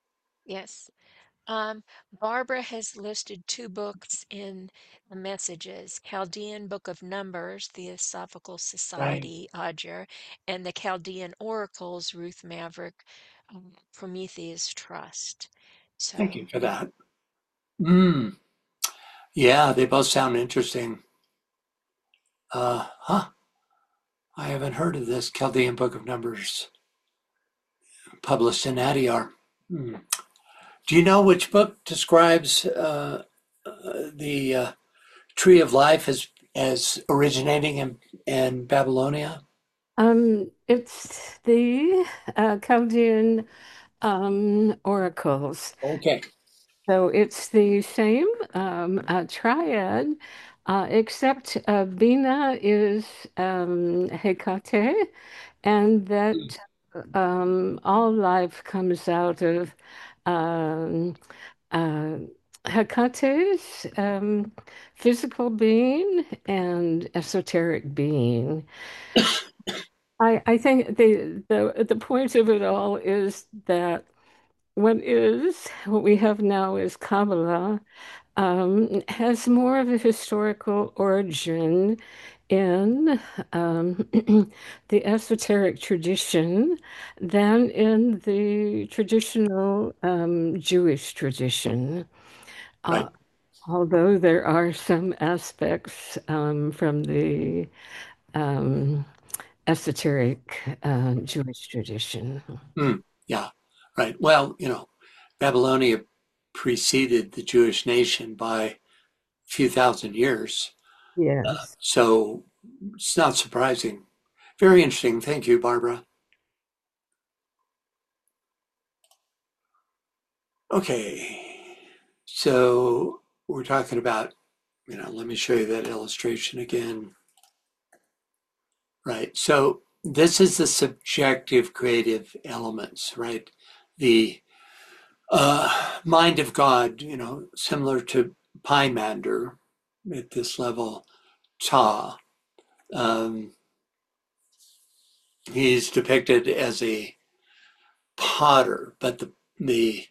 Yes. Um, Barbara has listed two books in the messages, Chaldean Book of Numbers, Theosophical Right. Society, Ajer, and the Chaldean Oracles, Ruth Maverick, um, Prometheus Trust. Thank So, you for that. Mm, yeah, they both sound interesting. Uh, huh. I haven't heard of this Chaldean Book of Numbers published in Adyar. Hmm. Do you know which book describes uh, uh, the uh, Tree of Life as as originating in, in Babylonia? Um, it's the uh, Chaldean um, oracles. Okay. So it's the same um, uh, triad, uh, except uh, Bina is um, Hecate, and that um, all life comes out of um, uh, Hecate's um, physical being and esoteric being. I, I think the, the the point of it all is that what is what we have now is Kabbalah um, has more of a historical origin in um, the esoteric tradition than in the traditional um, Jewish tradition. Uh, Right. although there are some aspects um, from the um, esoteric uh, Jewish tradition. Mm, yeah. Right. Well, you know, Babylonia preceded the Jewish nation by a few thousand years. Yes. So it's not surprising. Very interesting. Thank you, Barbara. Okay. So we're talking about, you know, let me show you that illustration again. Right. So this is the subjective creative elements, right? The uh, mind of God, you know, similar to Pymander at this level, Ta. Um, he's depicted as a potter, but the the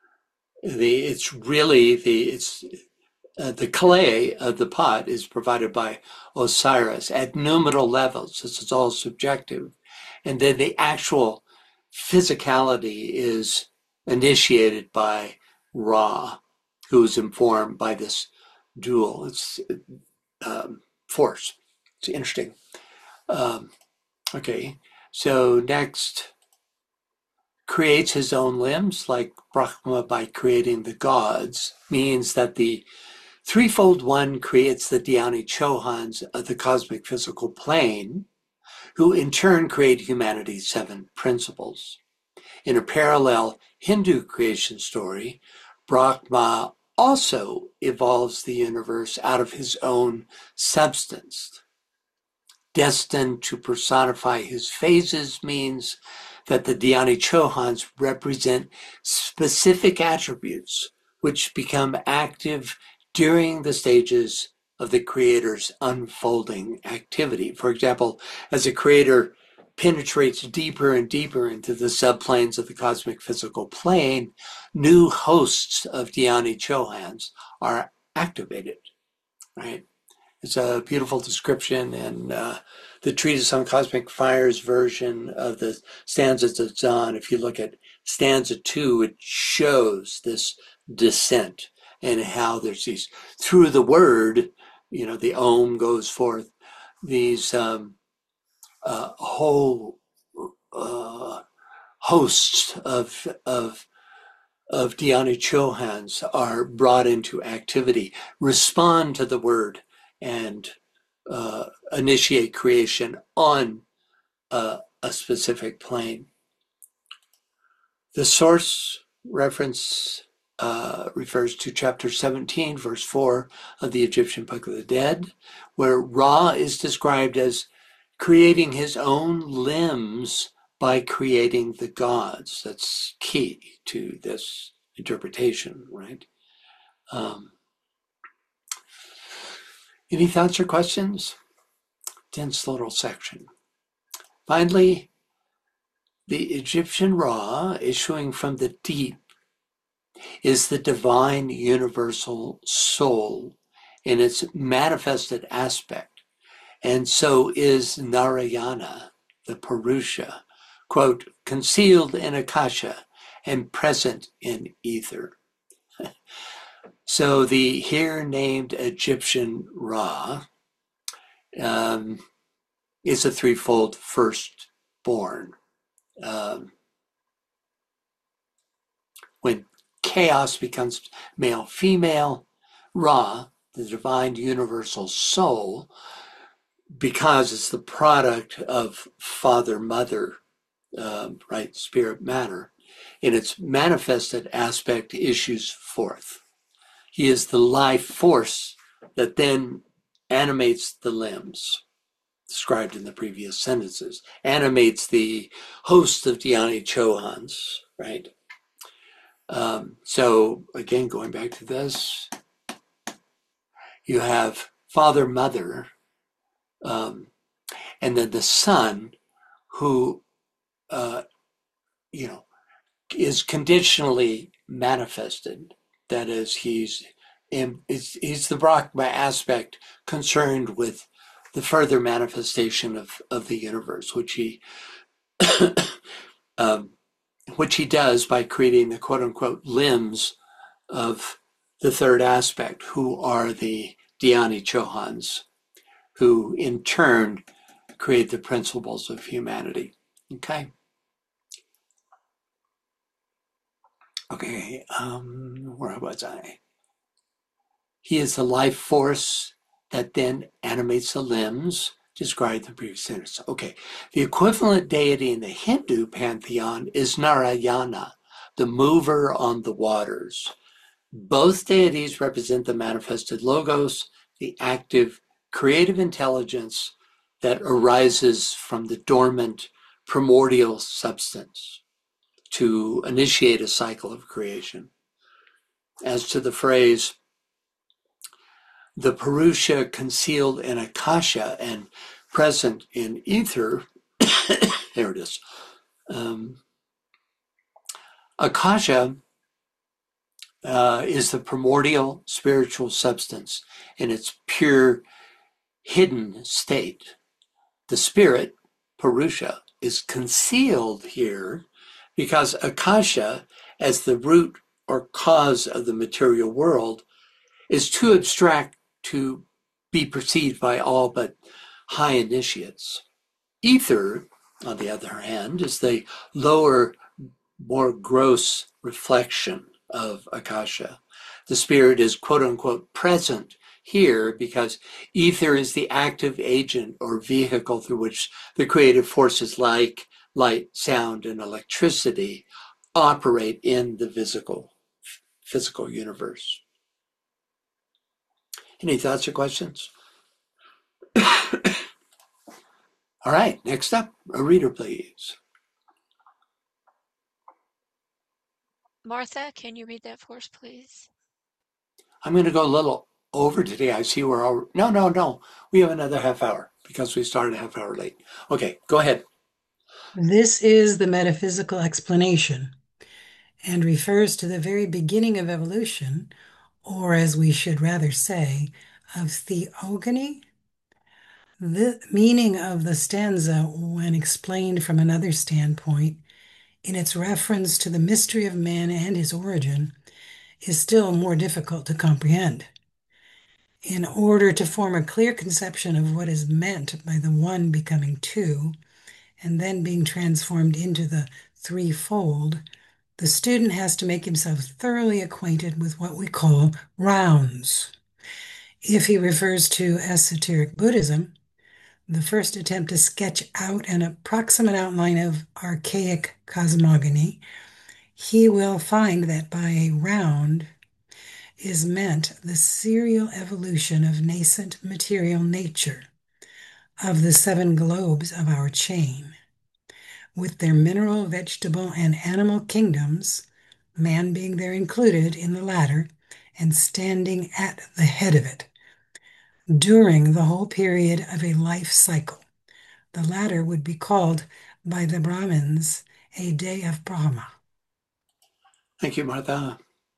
the it's really the it's uh, the clay of the pot is provided by Osiris at numeral levels. This is all subjective, and then the actual physicality is initiated by Ra, who is informed by this dual. It's um, force. It's interesting. Um, okay, so next, creates his own limbs, like Brahma by creating the gods, means that the threefold one creates the Dhyani Chohans of the cosmic physical plane, who in turn create humanity's seven principles. In a parallel Hindu creation story, Brahma also evolves the universe out of his own substance. Destined to personify his phases means that the Dhyani Chohans represent specific attributes which become active during the stages of the creator's unfolding activity. For example, as a creator penetrates deeper and deeper into the subplanes of the cosmic physical plane, new hosts of Dhyani Chohans are activated, right? It's a beautiful description, and uh, the Treatise on Cosmic Fire's version of the stanzas of Zahn, if you look at stanza two, it shows this descent and how there's these, through the word, you know, the Om goes forth, these um, uh, whole uh, hosts of, of of Dhyani Chohans are brought into activity, respond to the word, and uh, initiate creation on uh, a specific plane. The source reference uh, refers to chapter seventeen, verse four of the Egyptian Book of the Dead, where Ra is described as creating his own limbs by creating the gods. That's key to this interpretation, right? Um, any thoughts or questions? Dense little section. Finally, the Egyptian Ra issuing from the deep is the divine universal soul in its manifested aspect, and so is Narayana, the Purusha, quote, concealed in Akasha and present in ether. So the here named Egyptian Ra um, is a threefold firstborn. Um, when chaos becomes male female, Ra, the divine universal soul, because it's the product of father mother, um, right, spirit matter, in its manifested aspect issues forth. He is the life force that then animates the limbs, described in the previous sentences, animates the host of Dhyani Chohans, right? Um, so again, going back to this, you have father, mother, um, and then the son who, uh, you know, is conditionally manifested. That is, he's in, he's the Brahma aspect concerned with the further manifestation of, of the universe, which he um, which he does by creating the quote unquote limbs of the third aspect, who are the Dhyani Chohans, who in turn create the principles of humanity. Okay. Okay, um, where was I? He is the life force that then animates the limbs, described in the previous sentence. Okay, the equivalent deity in the Hindu pantheon is Narayana, the mover on the waters. Both deities represent the manifested logos, the active creative intelligence that arises from the dormant primordial substance to initiate a cycle of creation. As to the phrase, the Purusha concealed in Akasha and present in ether, there it is. Um, Akasha uh, is the primordial spiritual substance in its pure hidden state. The spirit, Purusha, is concealed here because Akasha, as the root or cause of the material world, is too abstract to be perceived by all but high initiates. Ether, on the other hand, is the lower, more gross reflection of Akasha. The spirit is quote unquote present here because ether is the active agent or vehicle through which the creative forces like light, sound, and electricity operate in the physical, physical universe. Any thoughts or questions? All right, next up, a reader, please. Martha, can you read that for us, please? I'm going to go a little over today. I see we're all, no, no, no. We have another half hour because we started a half hour late. Okay, go ahead. This is the metaphysical explanation and refers to the very beginning of evolution, or as we should rather say, of theogony. The meaning of the stanza, when explained from another standpoint, in its reference to the mystery of man and his origin, is still more difficult to comprehend. In order to form a clear conception of what is meant by the one becoming two, and then being transformed into the threefold, the student has to make himself thoroughly acquainted with what we call rounds. If he refers to esoteric Buddhism, the first attempt to sketch out an approximate outline of archaic cosmogony, he will find that by a round is meant the serial evolution of nascent material nature, of the seven globes of our chain, with their mineral, vegetable, and animal kingdoms, man being there included in the latter, and standing at the head of it, during the whole period of a life cycle. The latter would be called by the Brahmins a day of Brahma. Thank you, Martha.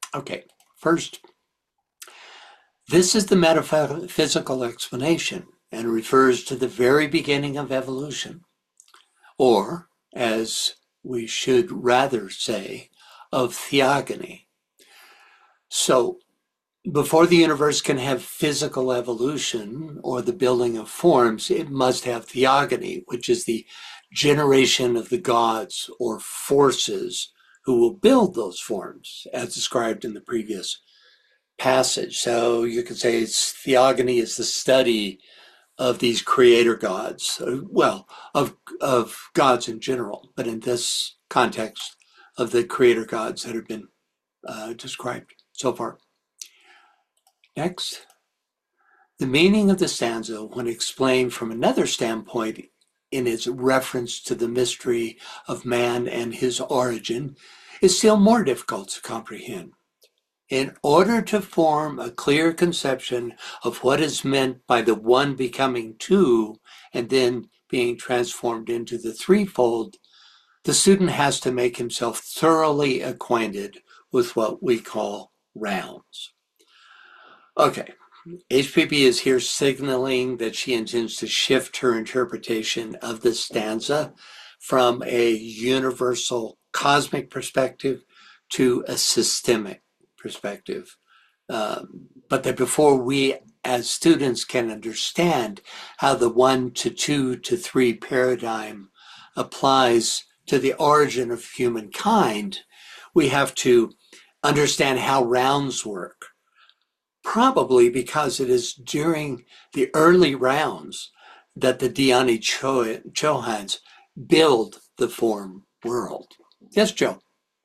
Okay, first, this is the metaphysical explanation and refers to the very beginning of evolution, or, as we should rather say, of theogony. So, before the universe can have physical evolution or the building of forms, it must have theogony, which is the generation of the gods or forces who will build those forms, as described in the previous passage. So you could say it's, theogony is the study of these creator gods, well, of, of gods in general, but in this context of the creator gods that have been uh, described so far. Next, the meaning of the stanza, when explained from another standpoint in its reference to the mystery of man and his origin, is still more difficult to comprehend. In order to form a clear conception of what is meant by the one becoming two and then being transformed into the threefold, the student has to make himself thoroughly acquainted with what we call rounds. Okay, H P B is here signaling that she intends to shift her interpretation of the stanza from a universal cosmic perspective to a systemic perspective. Um, but that before we as students can understand how the one to two to three paradigm applies to the origin of humankind, we have to understand how rounds work. Probably because it is during the early rounds that the Dhyani Chohans build the form world. Yes, Joe.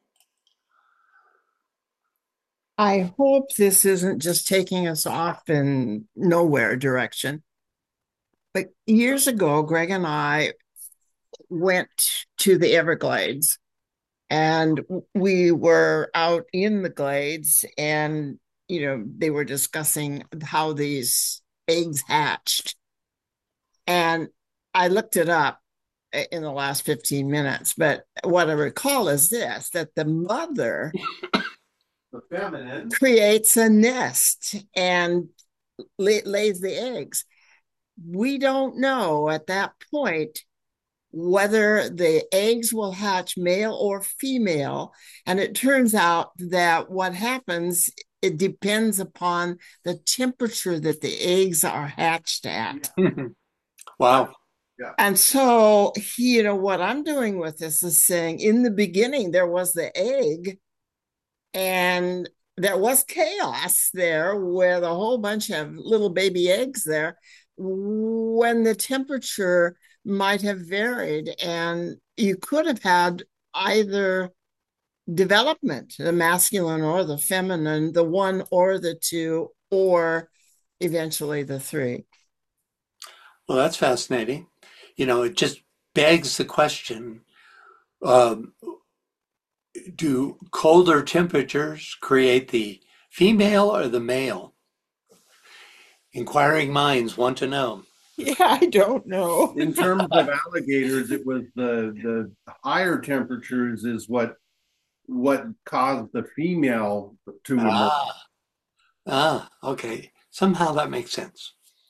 I hope this isn't just taking us off in nowhere direction. But years ago, Greg and I went to the Everglades, and we were out in the glades, and you know, they were discussing how these eggs hatched. And I looked it up in the last fifteen minutes, but what I recall is this, that the mother The feminine creates a nest and lay, lays the eggs. We don't know at that point whether the eggs will hatch male or female. And it turns out that what happens, it depends upon the temperature that the eggs are hatched at. Wow. Yeah. And so, you know, what I'm doing with this is saying in the beginning, there was the egg, and there was chaos there with a whole bunch of little baby eggs there when the temperature might have varied, and you could have had either development, the masculine or the feminine, the one or the two, or eventually the three. Well, that's fascinating. You know, it just begs the question, um, do colder temperatures create the female or the male? Inquiring minds want to know. Yeah, I don't know. In terms of alligators, it was the the higher temperatures is what what caused the female to emerge. Ah, ah, okay. Somehow that makes sense.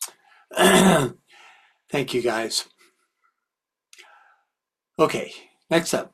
Thank you, guys. Okay, next up.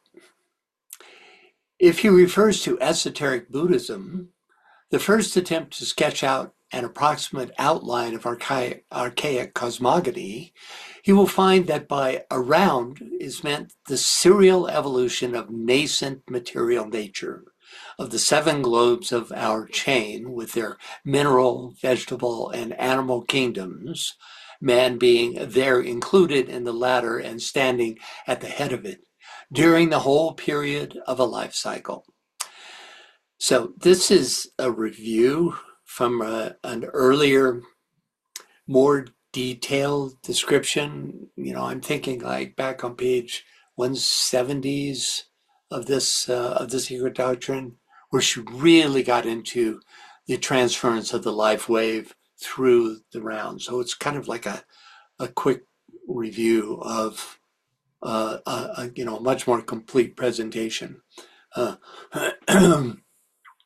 If he refers to esoteric Buddhism, the first attempt to sketch out an approximate outline of archaic, archaic cosmogony, he will find that by around is meant the serial evolution of nascent material nature, of the seven globes of our chain with their mineral, vegetable, and animal kingdoms, man being there included in the latter and standing at the head of it during the whole period of a life cycle. So this is a review from a, an earlier, more detailed description. You know, I'm thinking like back on page one seventies of this uh, of the Secret Doctrine, where she really got into the transference of the life wave through the round. So it's kind of like a, a quick review of uh, a, a you know much more complete presentation. Uh,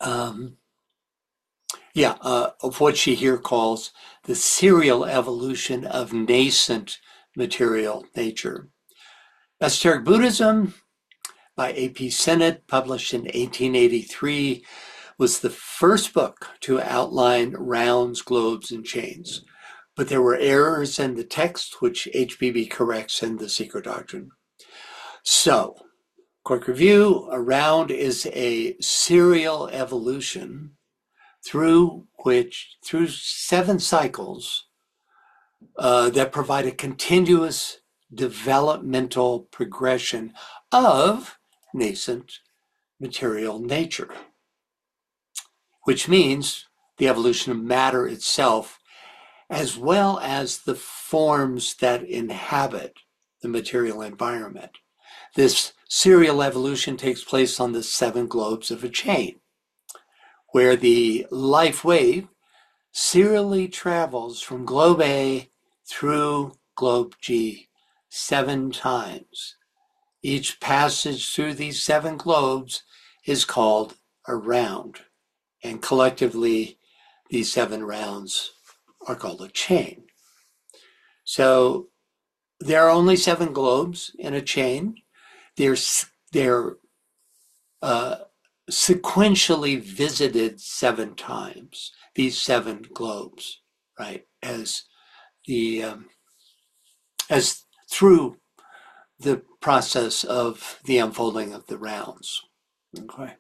um, yeah, uh, of what she here calls the serial evolution of nascent material nature. Esoteric Buddhism by A P Sennett, published in eighteen eighty-three, was the first book to outline rounds, globes, and chains. But there were errors in the text, which H P B corrects in The Secret Doctrine. So, quick review, a round is a serial evolution through which, through seven cycles uh, that provide a continuous developmental progression of nascent material nature, which means the evolution of matter itself, as well as the forms that inhabit the material environment. This serial evolution takes place on the seven globes of a chain, where the life wave serially travels from globe A through globe G seven times. Each passage through these seven globes is called a round, and collectively these seven rounds are called a chain. So there are only seven globes in a chain. They're, they're uh, sequentially visited seven times, these seven globes, right, as the um, as through the process of the unfolding of the rounds. Okay,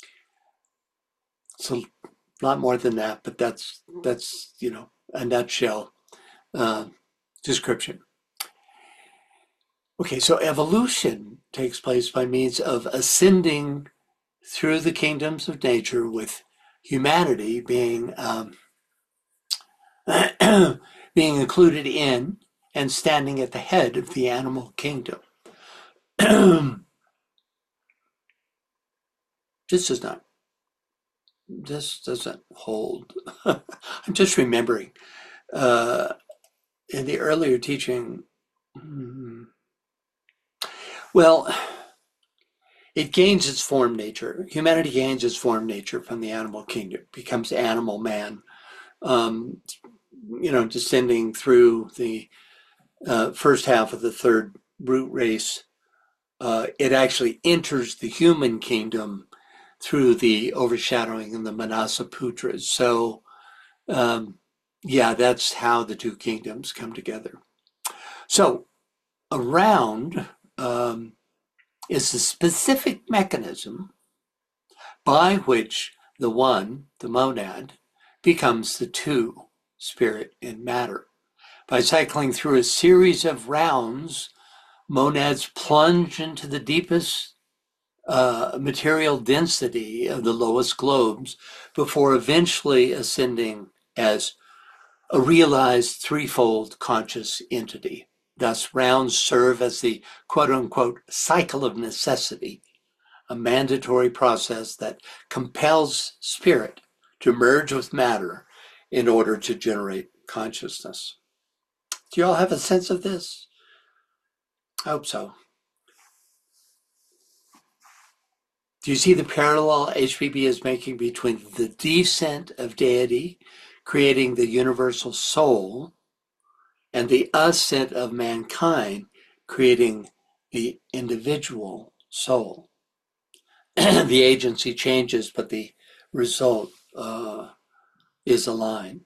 so a lot more than that, but that's that's you know a nutshell uh, description. Okay, so evolution takes place by means of ascending through the kingdoms of nature, with humanity being um, being included in and standing at the head of the animal kingdom. This does not, this doesn't hold. I'm just remembering uh, in the earlier teaching, well, it gains its form nature. Humanity gains its form nature from the animal kingdom, becomes animal man, um, you know, descending through the uh, first half of the third root race. Uh, it actually enters the human kingdom through the overshadowing of the Manasaputras. So, um, yeah, that's how the two kingdoms come together. So, a round um, is a specific mechanism by which the one, the monad, becomes the two, spirit and matter. By cycling through a series of rounds, monads plunge into the deepest uh, material density of the lowest globes before eventually ascending as a realized threefold conscious entity. Thus, rounds serve as the quote-unquote cycle of necessity, a mandatory process that compels spirit to merge with matter in order to generate consciousness. Do you all have a sense of this? I hope so. Do you see the parallel H P B is making between the descent of deity, creating the universal soul, and the ascent of mankind, creating the individual soul? The agency changes, but the result uh, is aligned.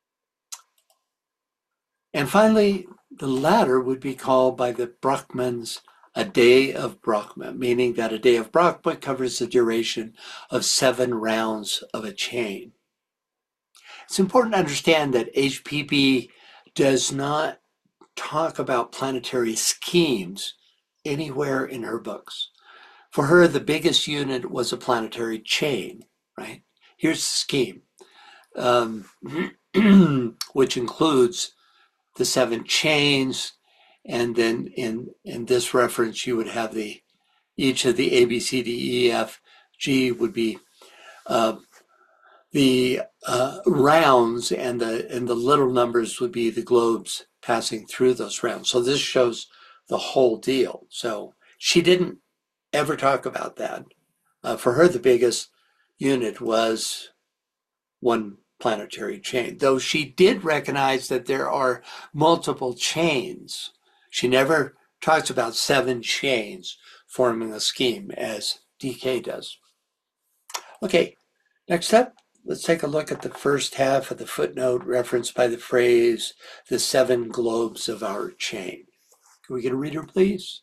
And finally, the latter would be called by the Brahmins a day of Brahma, meaning that a day of Brahma covers the duration of seven rounds of a chain. It's important to understand that H P B does not talk about planetary schemes anywhere in her books. For her, the biggest unit was a planetary chain, right? Here's the scheme, um, which includes the seven chains, and then in, in this reference, you would have the each of the A, B, C, D, E, F, G would be uh, the uh, rounds, and the and the little numbers would be the globes passing through those rounds. So this shows the whole deal. So she didn't ever talk about that. Uh, for her, the biggest unit was one planetary chain, though she did recognize that there are multiple chains. She never talks about seven chains forming a scheme as D K does. Okay, next up, let's take a look at the first half of the footnote referenced by the phrase, the seven globes of our chain. Can we get a reader, please?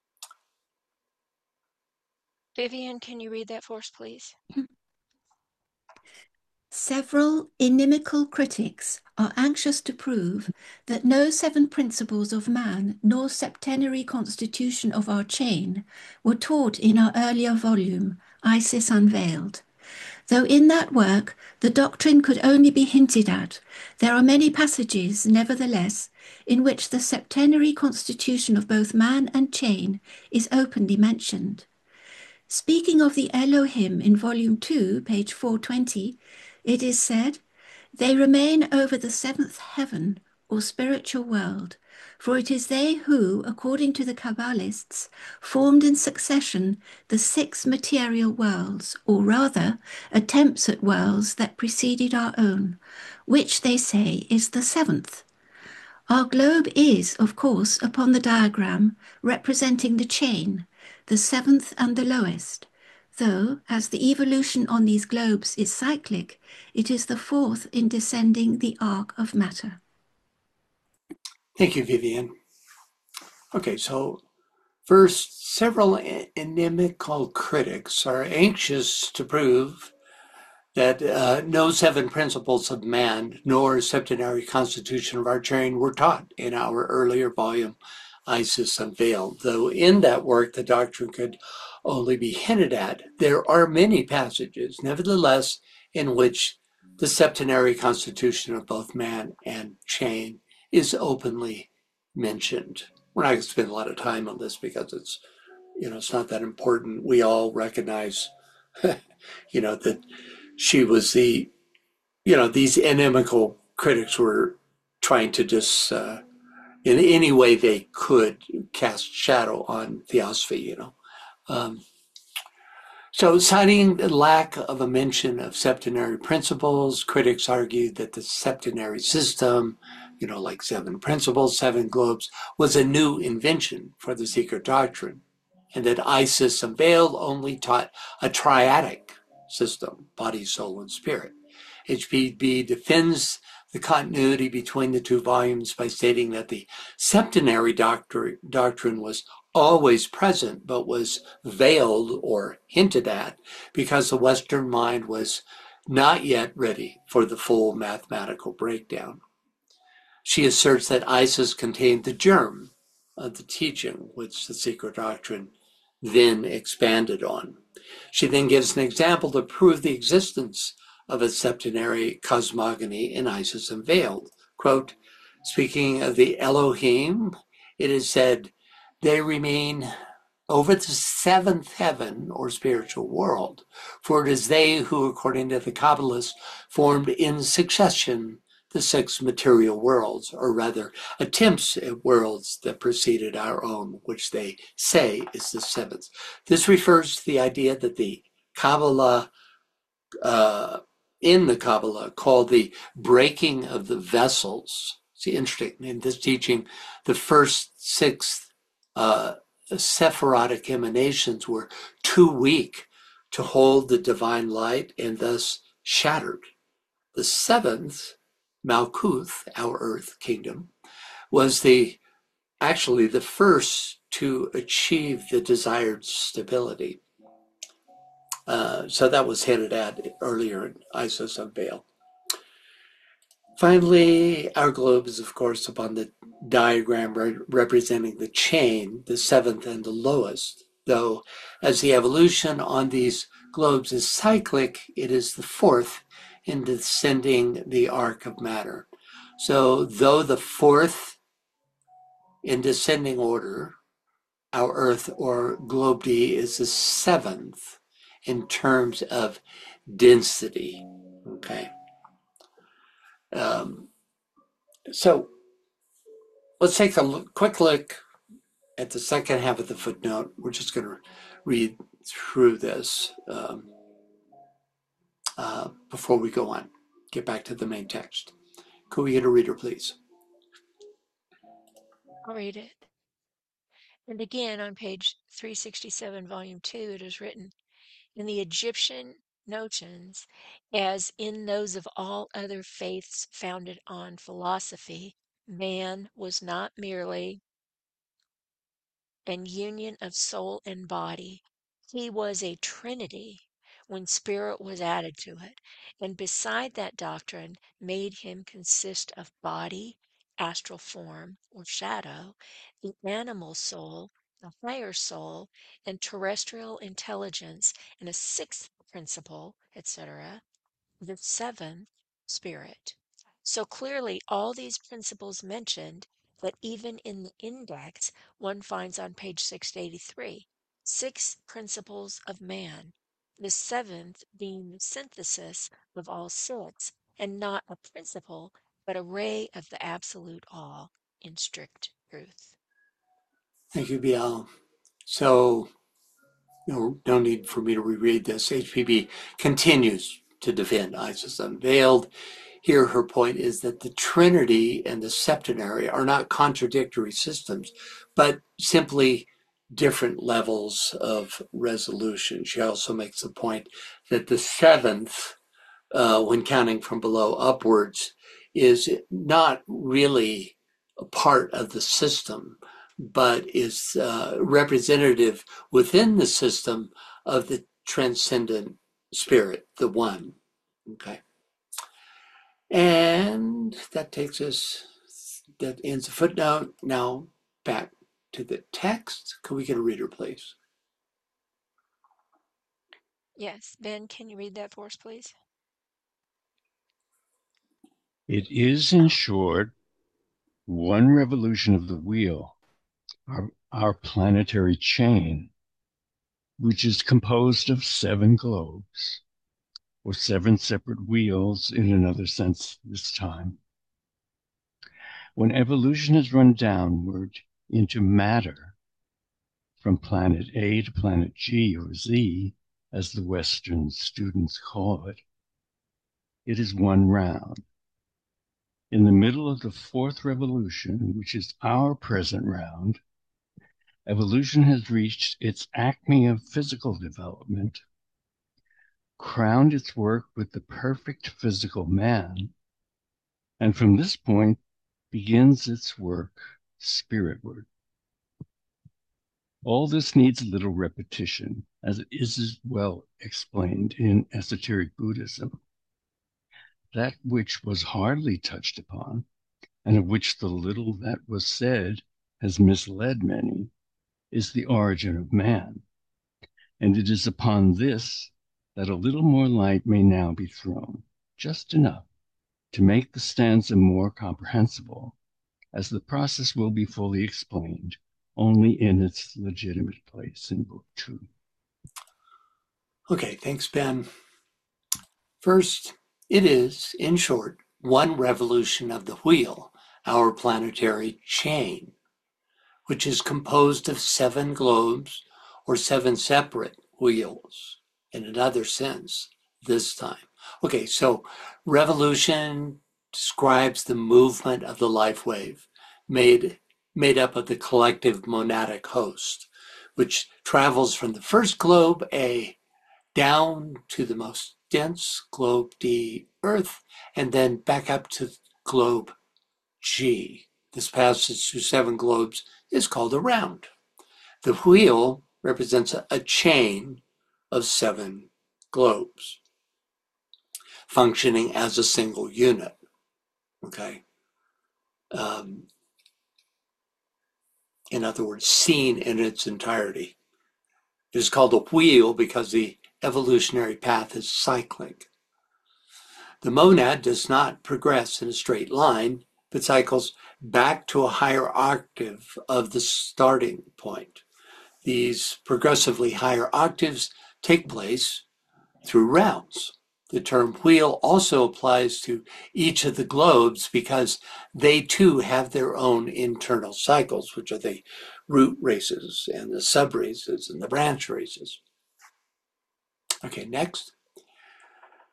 Vivian, can you read that for us, please? Several inimical critics are anxious to prove that no seven principles of man nor septenary constitution of our chain were taught in our earlier volume, Isis Unveiled. Though in that work the doctrine could only be hinted at, there are many passages, nevertheless, in which the septenary constitution of both man and chain is openly mentioned. Speaking of the Elohim in volume two, page four twenty, it is said, "They remain over the seventh heaven, or spiritual world, for it is they who, according to the Kabbalists, formed in succession the six material worlds, or rather, attempts at worlds that preceded our own, which they say is the seventh. Our globe is, of course, upon the diagram, representing the chain, the seventh and the lowest, though, as the evolution on these globes is cyclic, it is the fourth in descending the arc of matter." Thank you, Vivian. Okay, so first, several inimical critics are anxious to prove that uh, no seven principles of man nor septenary constitution of our chain were taught in our earlier volume, Isis Unveiled. Though in that work the doctrine could only be hinted at, there are many passages, nevertheless, in which the septenary constitution of both man and chain is openly mentioned. We're not going to spend a lot of time on this because it's, you know, it's not that important. We all recognize, you know, that she was the, you know, these inimical critics were trying to just, uh, in any way they could, cast shadow on theosophy, you know. Um, so citing the lack of a mention of septenary principles, critics argued that the septenary system, you know, like seven principles, seven globes, was a new invention for the secret doctrine, and that Isis Unveiled only taught a triadic system, body, soul, and spirit. H P B defends the continuity between the two volumes by stating that the septenary doctrine, doctrine was always present, but was veiled or hinted at because the Western mind was not yet ready for the full mathematical breakdown. She asserts that Isis contained the germ of the teaching, which the secret doctrine then expanded on. She then gives an example to prove the existence of a septenary cosmogony in Isis Unveiled. Quote, speaking of the Elohim, it is said, they remain over the seventh heaven or spiritual world, for it is they who, according to the Kabbalists, formed in succession the six material worlds, or rather attempts at worlds that preceded our own, which they say is the seventh. This refers to the idea that the Kabbalah, uh, in the Kabbalah, called the breaking of the vessels. See, interesting, in this teaching, the first six uh, Sephirotic emanations were too weak to hold the divine light and thus shattered. The seventh, Malkuth, our earth kingdom, was the actually the first to achieve the desired stability. Uh, so that was hinted at earlier in Isis Unveiled. Finally, our globe is, of course, upon the diagram re- representing the chain, the seventh and the lowest, though as the evolution on these globes is cyclic, it is the fourth in descending the arc of matter. So though the fourth in descending order, our Earth or globe D is the seventh in terms of density, okay? Um, so let's take a look, quick look at the second half of the footnote. We're just going to read through this. Um, uh, before we go on, get back to the main text. Could we get a reader, please? I'll read it. And again, on page three sixty-seven, volume two, it is written, in the Egyptian notions, as in those of all other faiths founded on philosophy, man was not merely an union of soul and body. He was a trinity when spirit was added to it, and beside that doctrine made him consist of body, astral form or shadow, the animal soul, the higher soul, and terrestrial intelligence, and a sixth principle, et cetera, the seventh spirit. So clearly, all these principles mentioned that even in the index one finds on page six eighty-three, six principles of man, the seventh being the synthesis of all six, and not a principle, but a ray of the absolute all in strict truth. Thank you, Bial. So, no, no need for me to reread this. H P B continues to defend Isis Unveiled. Here, her point is that the Trinity and the Septenary are not contradictory systems, but simply different levels of resolution. She also makes the point that the seventh, uh, when counting from below upwards, is not really a part of the system, but is uh, representative within the system of the transcendent spirit, the one. Okay. And that takes us, that ends the footnote. Now back to the text. Could we get a reader, please? Yes, Ben, can you read that for us, please? It is, in short, one revolution of the wheel, our, our planetary chain, which is composed of seven globes, or seven separate wheels in another sense this time. When evolution has run downward into matter, from planet A to planet G or Z, as the Western students call it, it is one round. In the middle of the fourth revolution, which is our present round, evolution has reached its acme of physical development, crowned its work with the perfect physical man, and from this point begins its work spiritward. All this needs little repetition, as it is well explained in esoteric Buddhism. That which was hardly touched upon, and of which the little that was said has misled many, is the origin of man. And it is upon this that a little more light may now be thrown, just enough to make the stanza more comprehensible, as the process will be fully explained only in its legitimate place in Book Two. Okay, thanks, Ben. First, it is, in short, one revolution of the wheel, our planetary chain, which is composed of seven globes or seven separate wheels, in another sense this time. Okay, so revolution describes the movement of the life wave made, made up of the collective monadic host, which travels from the first globe, A, down to the most dense globe, D, Earth, and then back up to globe G. This passage through seven globes is called a round. The wheel represents a, a chain of seven globes functioning as a single unit. Okay. Um, in other words, seen in its entirety. It is called a wheel because the evolutionary path is cyclic. The monad does not progress in a straight line, but cycles back to a higher octave of the starting point. These progressively higher octaves take place through rounds. The term wheel also applies to each of the globes because they too have their own internal cycles, which are the root races and the sub races and the branch races. Okay, next.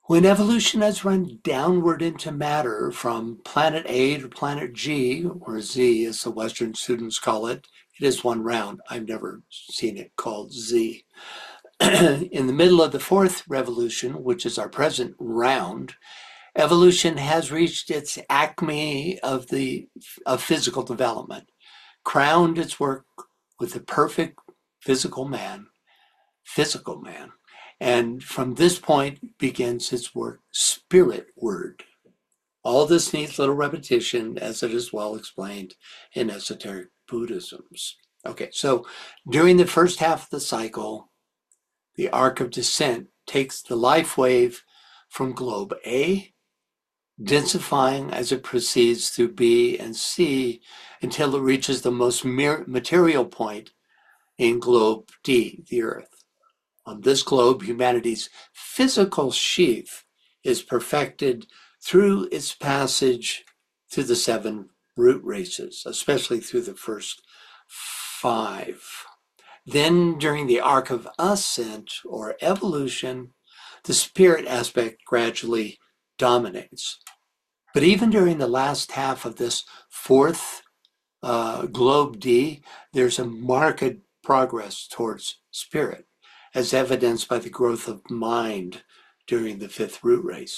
When evolution has run downward into matter from planet A to planet G, or Z as the Western students call it, it is one round. I've never seen it called Z. In the middle of the fourth revolution, which is our present round, evolution has reached its acme of the of physical development, crowned its work with the perfect physical man, physical man. And from this point begins its work, spirit word. All this needs little repetition, as it is well explained in esoteric Buddhisms. Okay, so during the first half of the cycle, the arc of descent takes the life wave from globe A, densifying as it proceeds through B and C until it reaches the most material point in globe D, the Earth. On this globe, humanity's physical sheath is perfected through its passage through the seven root races, especially through the first five. Then, during the arc of ascent or evolution, the spirit aspect gradually dominates. But even during the last half of this fourth uh, globe D, there's a marked progress towards spirit, as evidenced by the growth of mind during the fifth root race.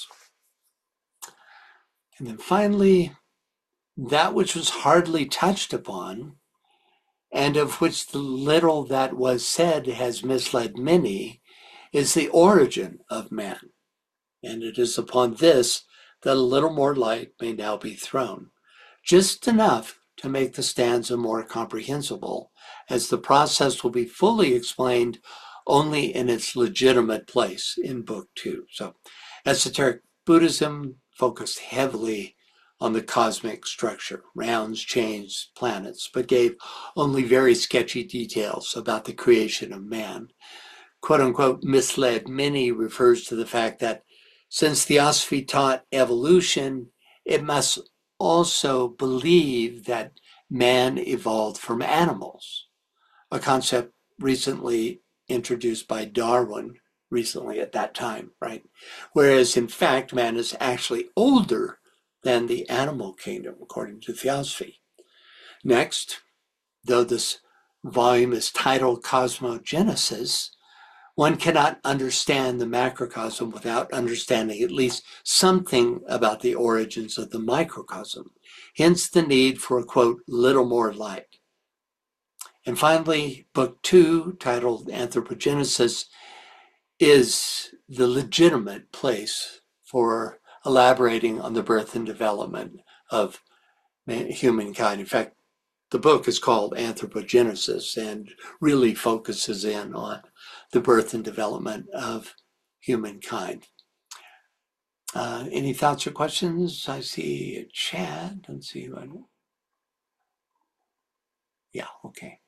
And then finally, that which was hardly touched upon, and of which the little that was said has misled many, is the origin of man. And it is upon this that a little more light may now be thrown, just enough to make the stanza more comprehensible, as the process will be fully explained only in its legitimate place in Book Two. So, esoteric Buddhism focused heavily on the cosmic structure, rounds, chains, planets, but gave only very sketchy details about the creation of man. Quote unquote, misled many refers to the fact that since Theosophy taught evolution, it must also believe that man evolved from animals, a concept recently introduced by Darwin, recently at that time, right? Whereas in fact, man is actually older than the animal kingdom, according to Theosophy. Next, though this volume is titled Cosmogenesis, one cannot understand the macrocosm without understanding at least something about the origins of the microcosm, hence the need for a, quote, little more light. And finally, Book Two, titled Anthropogenesis, is the legitimate place for elaborating on the birth and development of humankind. In fact, the book is called Anthropogenesis and really focuses in on the birth and development of humankind. Uh, any thoughts or questions? I see a chat. Let's see. What... Yeah, okay.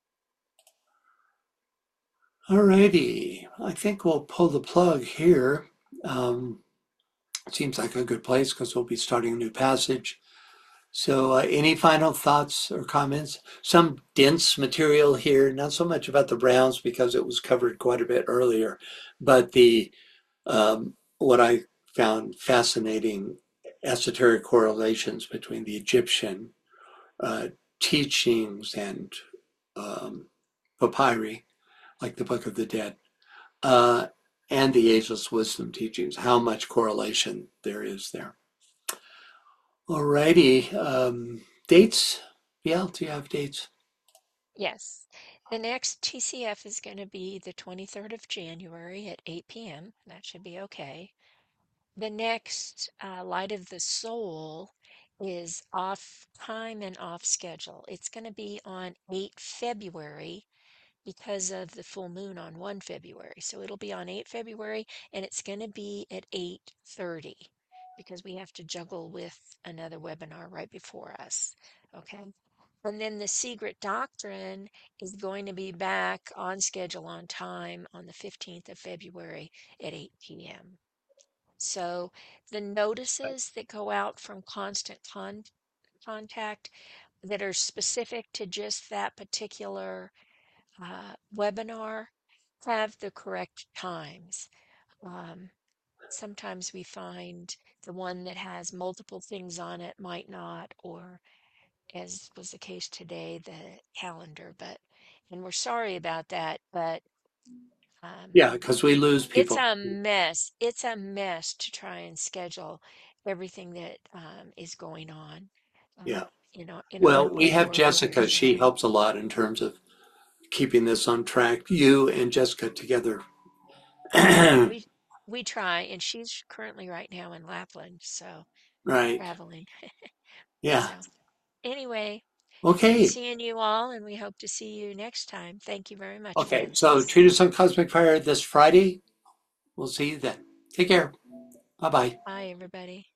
All righty. I think we'll pull the plug here. Um, seems like a good place because we'll be starting a new passage. So uh, any final thoughts or comments? Some dense material here, not so much about the Browns because it was covered quite a bit earlier, but the um, what I found fascinating esoteric correlations between the Egyptian uh, teachings and um, papyri, like the Book of the Dead, uh, and the Ageless Wisdom teachings, how much correlation there is there. Alrighty, um, dates? Yeah, do you have dates? Yes. The next T C F is going to be the twenty-third of January at eight p m That should be okay. The next uh, Light of the Soul is off time and off schedule. It's going to be on eight February because of the full moon on first February. So it'll be on eight February and it's going to be at eight thirty because we have to juggle with another webinar right before us. Okay. And then the Secret Doctrine is going to be back on schedule on time on the fifteenth of February at eight p m So the notices that go out from Constant con- Contact that are specific to just that particular uh, webinar have the correct times. Um, sometimes we find the one that has multiple things on it might not, or as was the case today, the calendar. But, and we're sorry about that, but um, Yeah, because we lose it's people. a mess. It's a mess to try and schedule everything that um, is going on. Um, Yeah. you know, in Well, our we big have world. Jessica. So She helps a lot in terms of keeping this on track. You and Jessica together. we we try, and she's currently right now in Lapland, so Right. traveling. Yeah. So anyway, good Okay. seeing you all, and we hope to see you next time. Thank you very much, Okay. So Francis. treat us on Cosmic Fire this Friday. We'll see you then. Take care. Bye bye. Bye, everybody.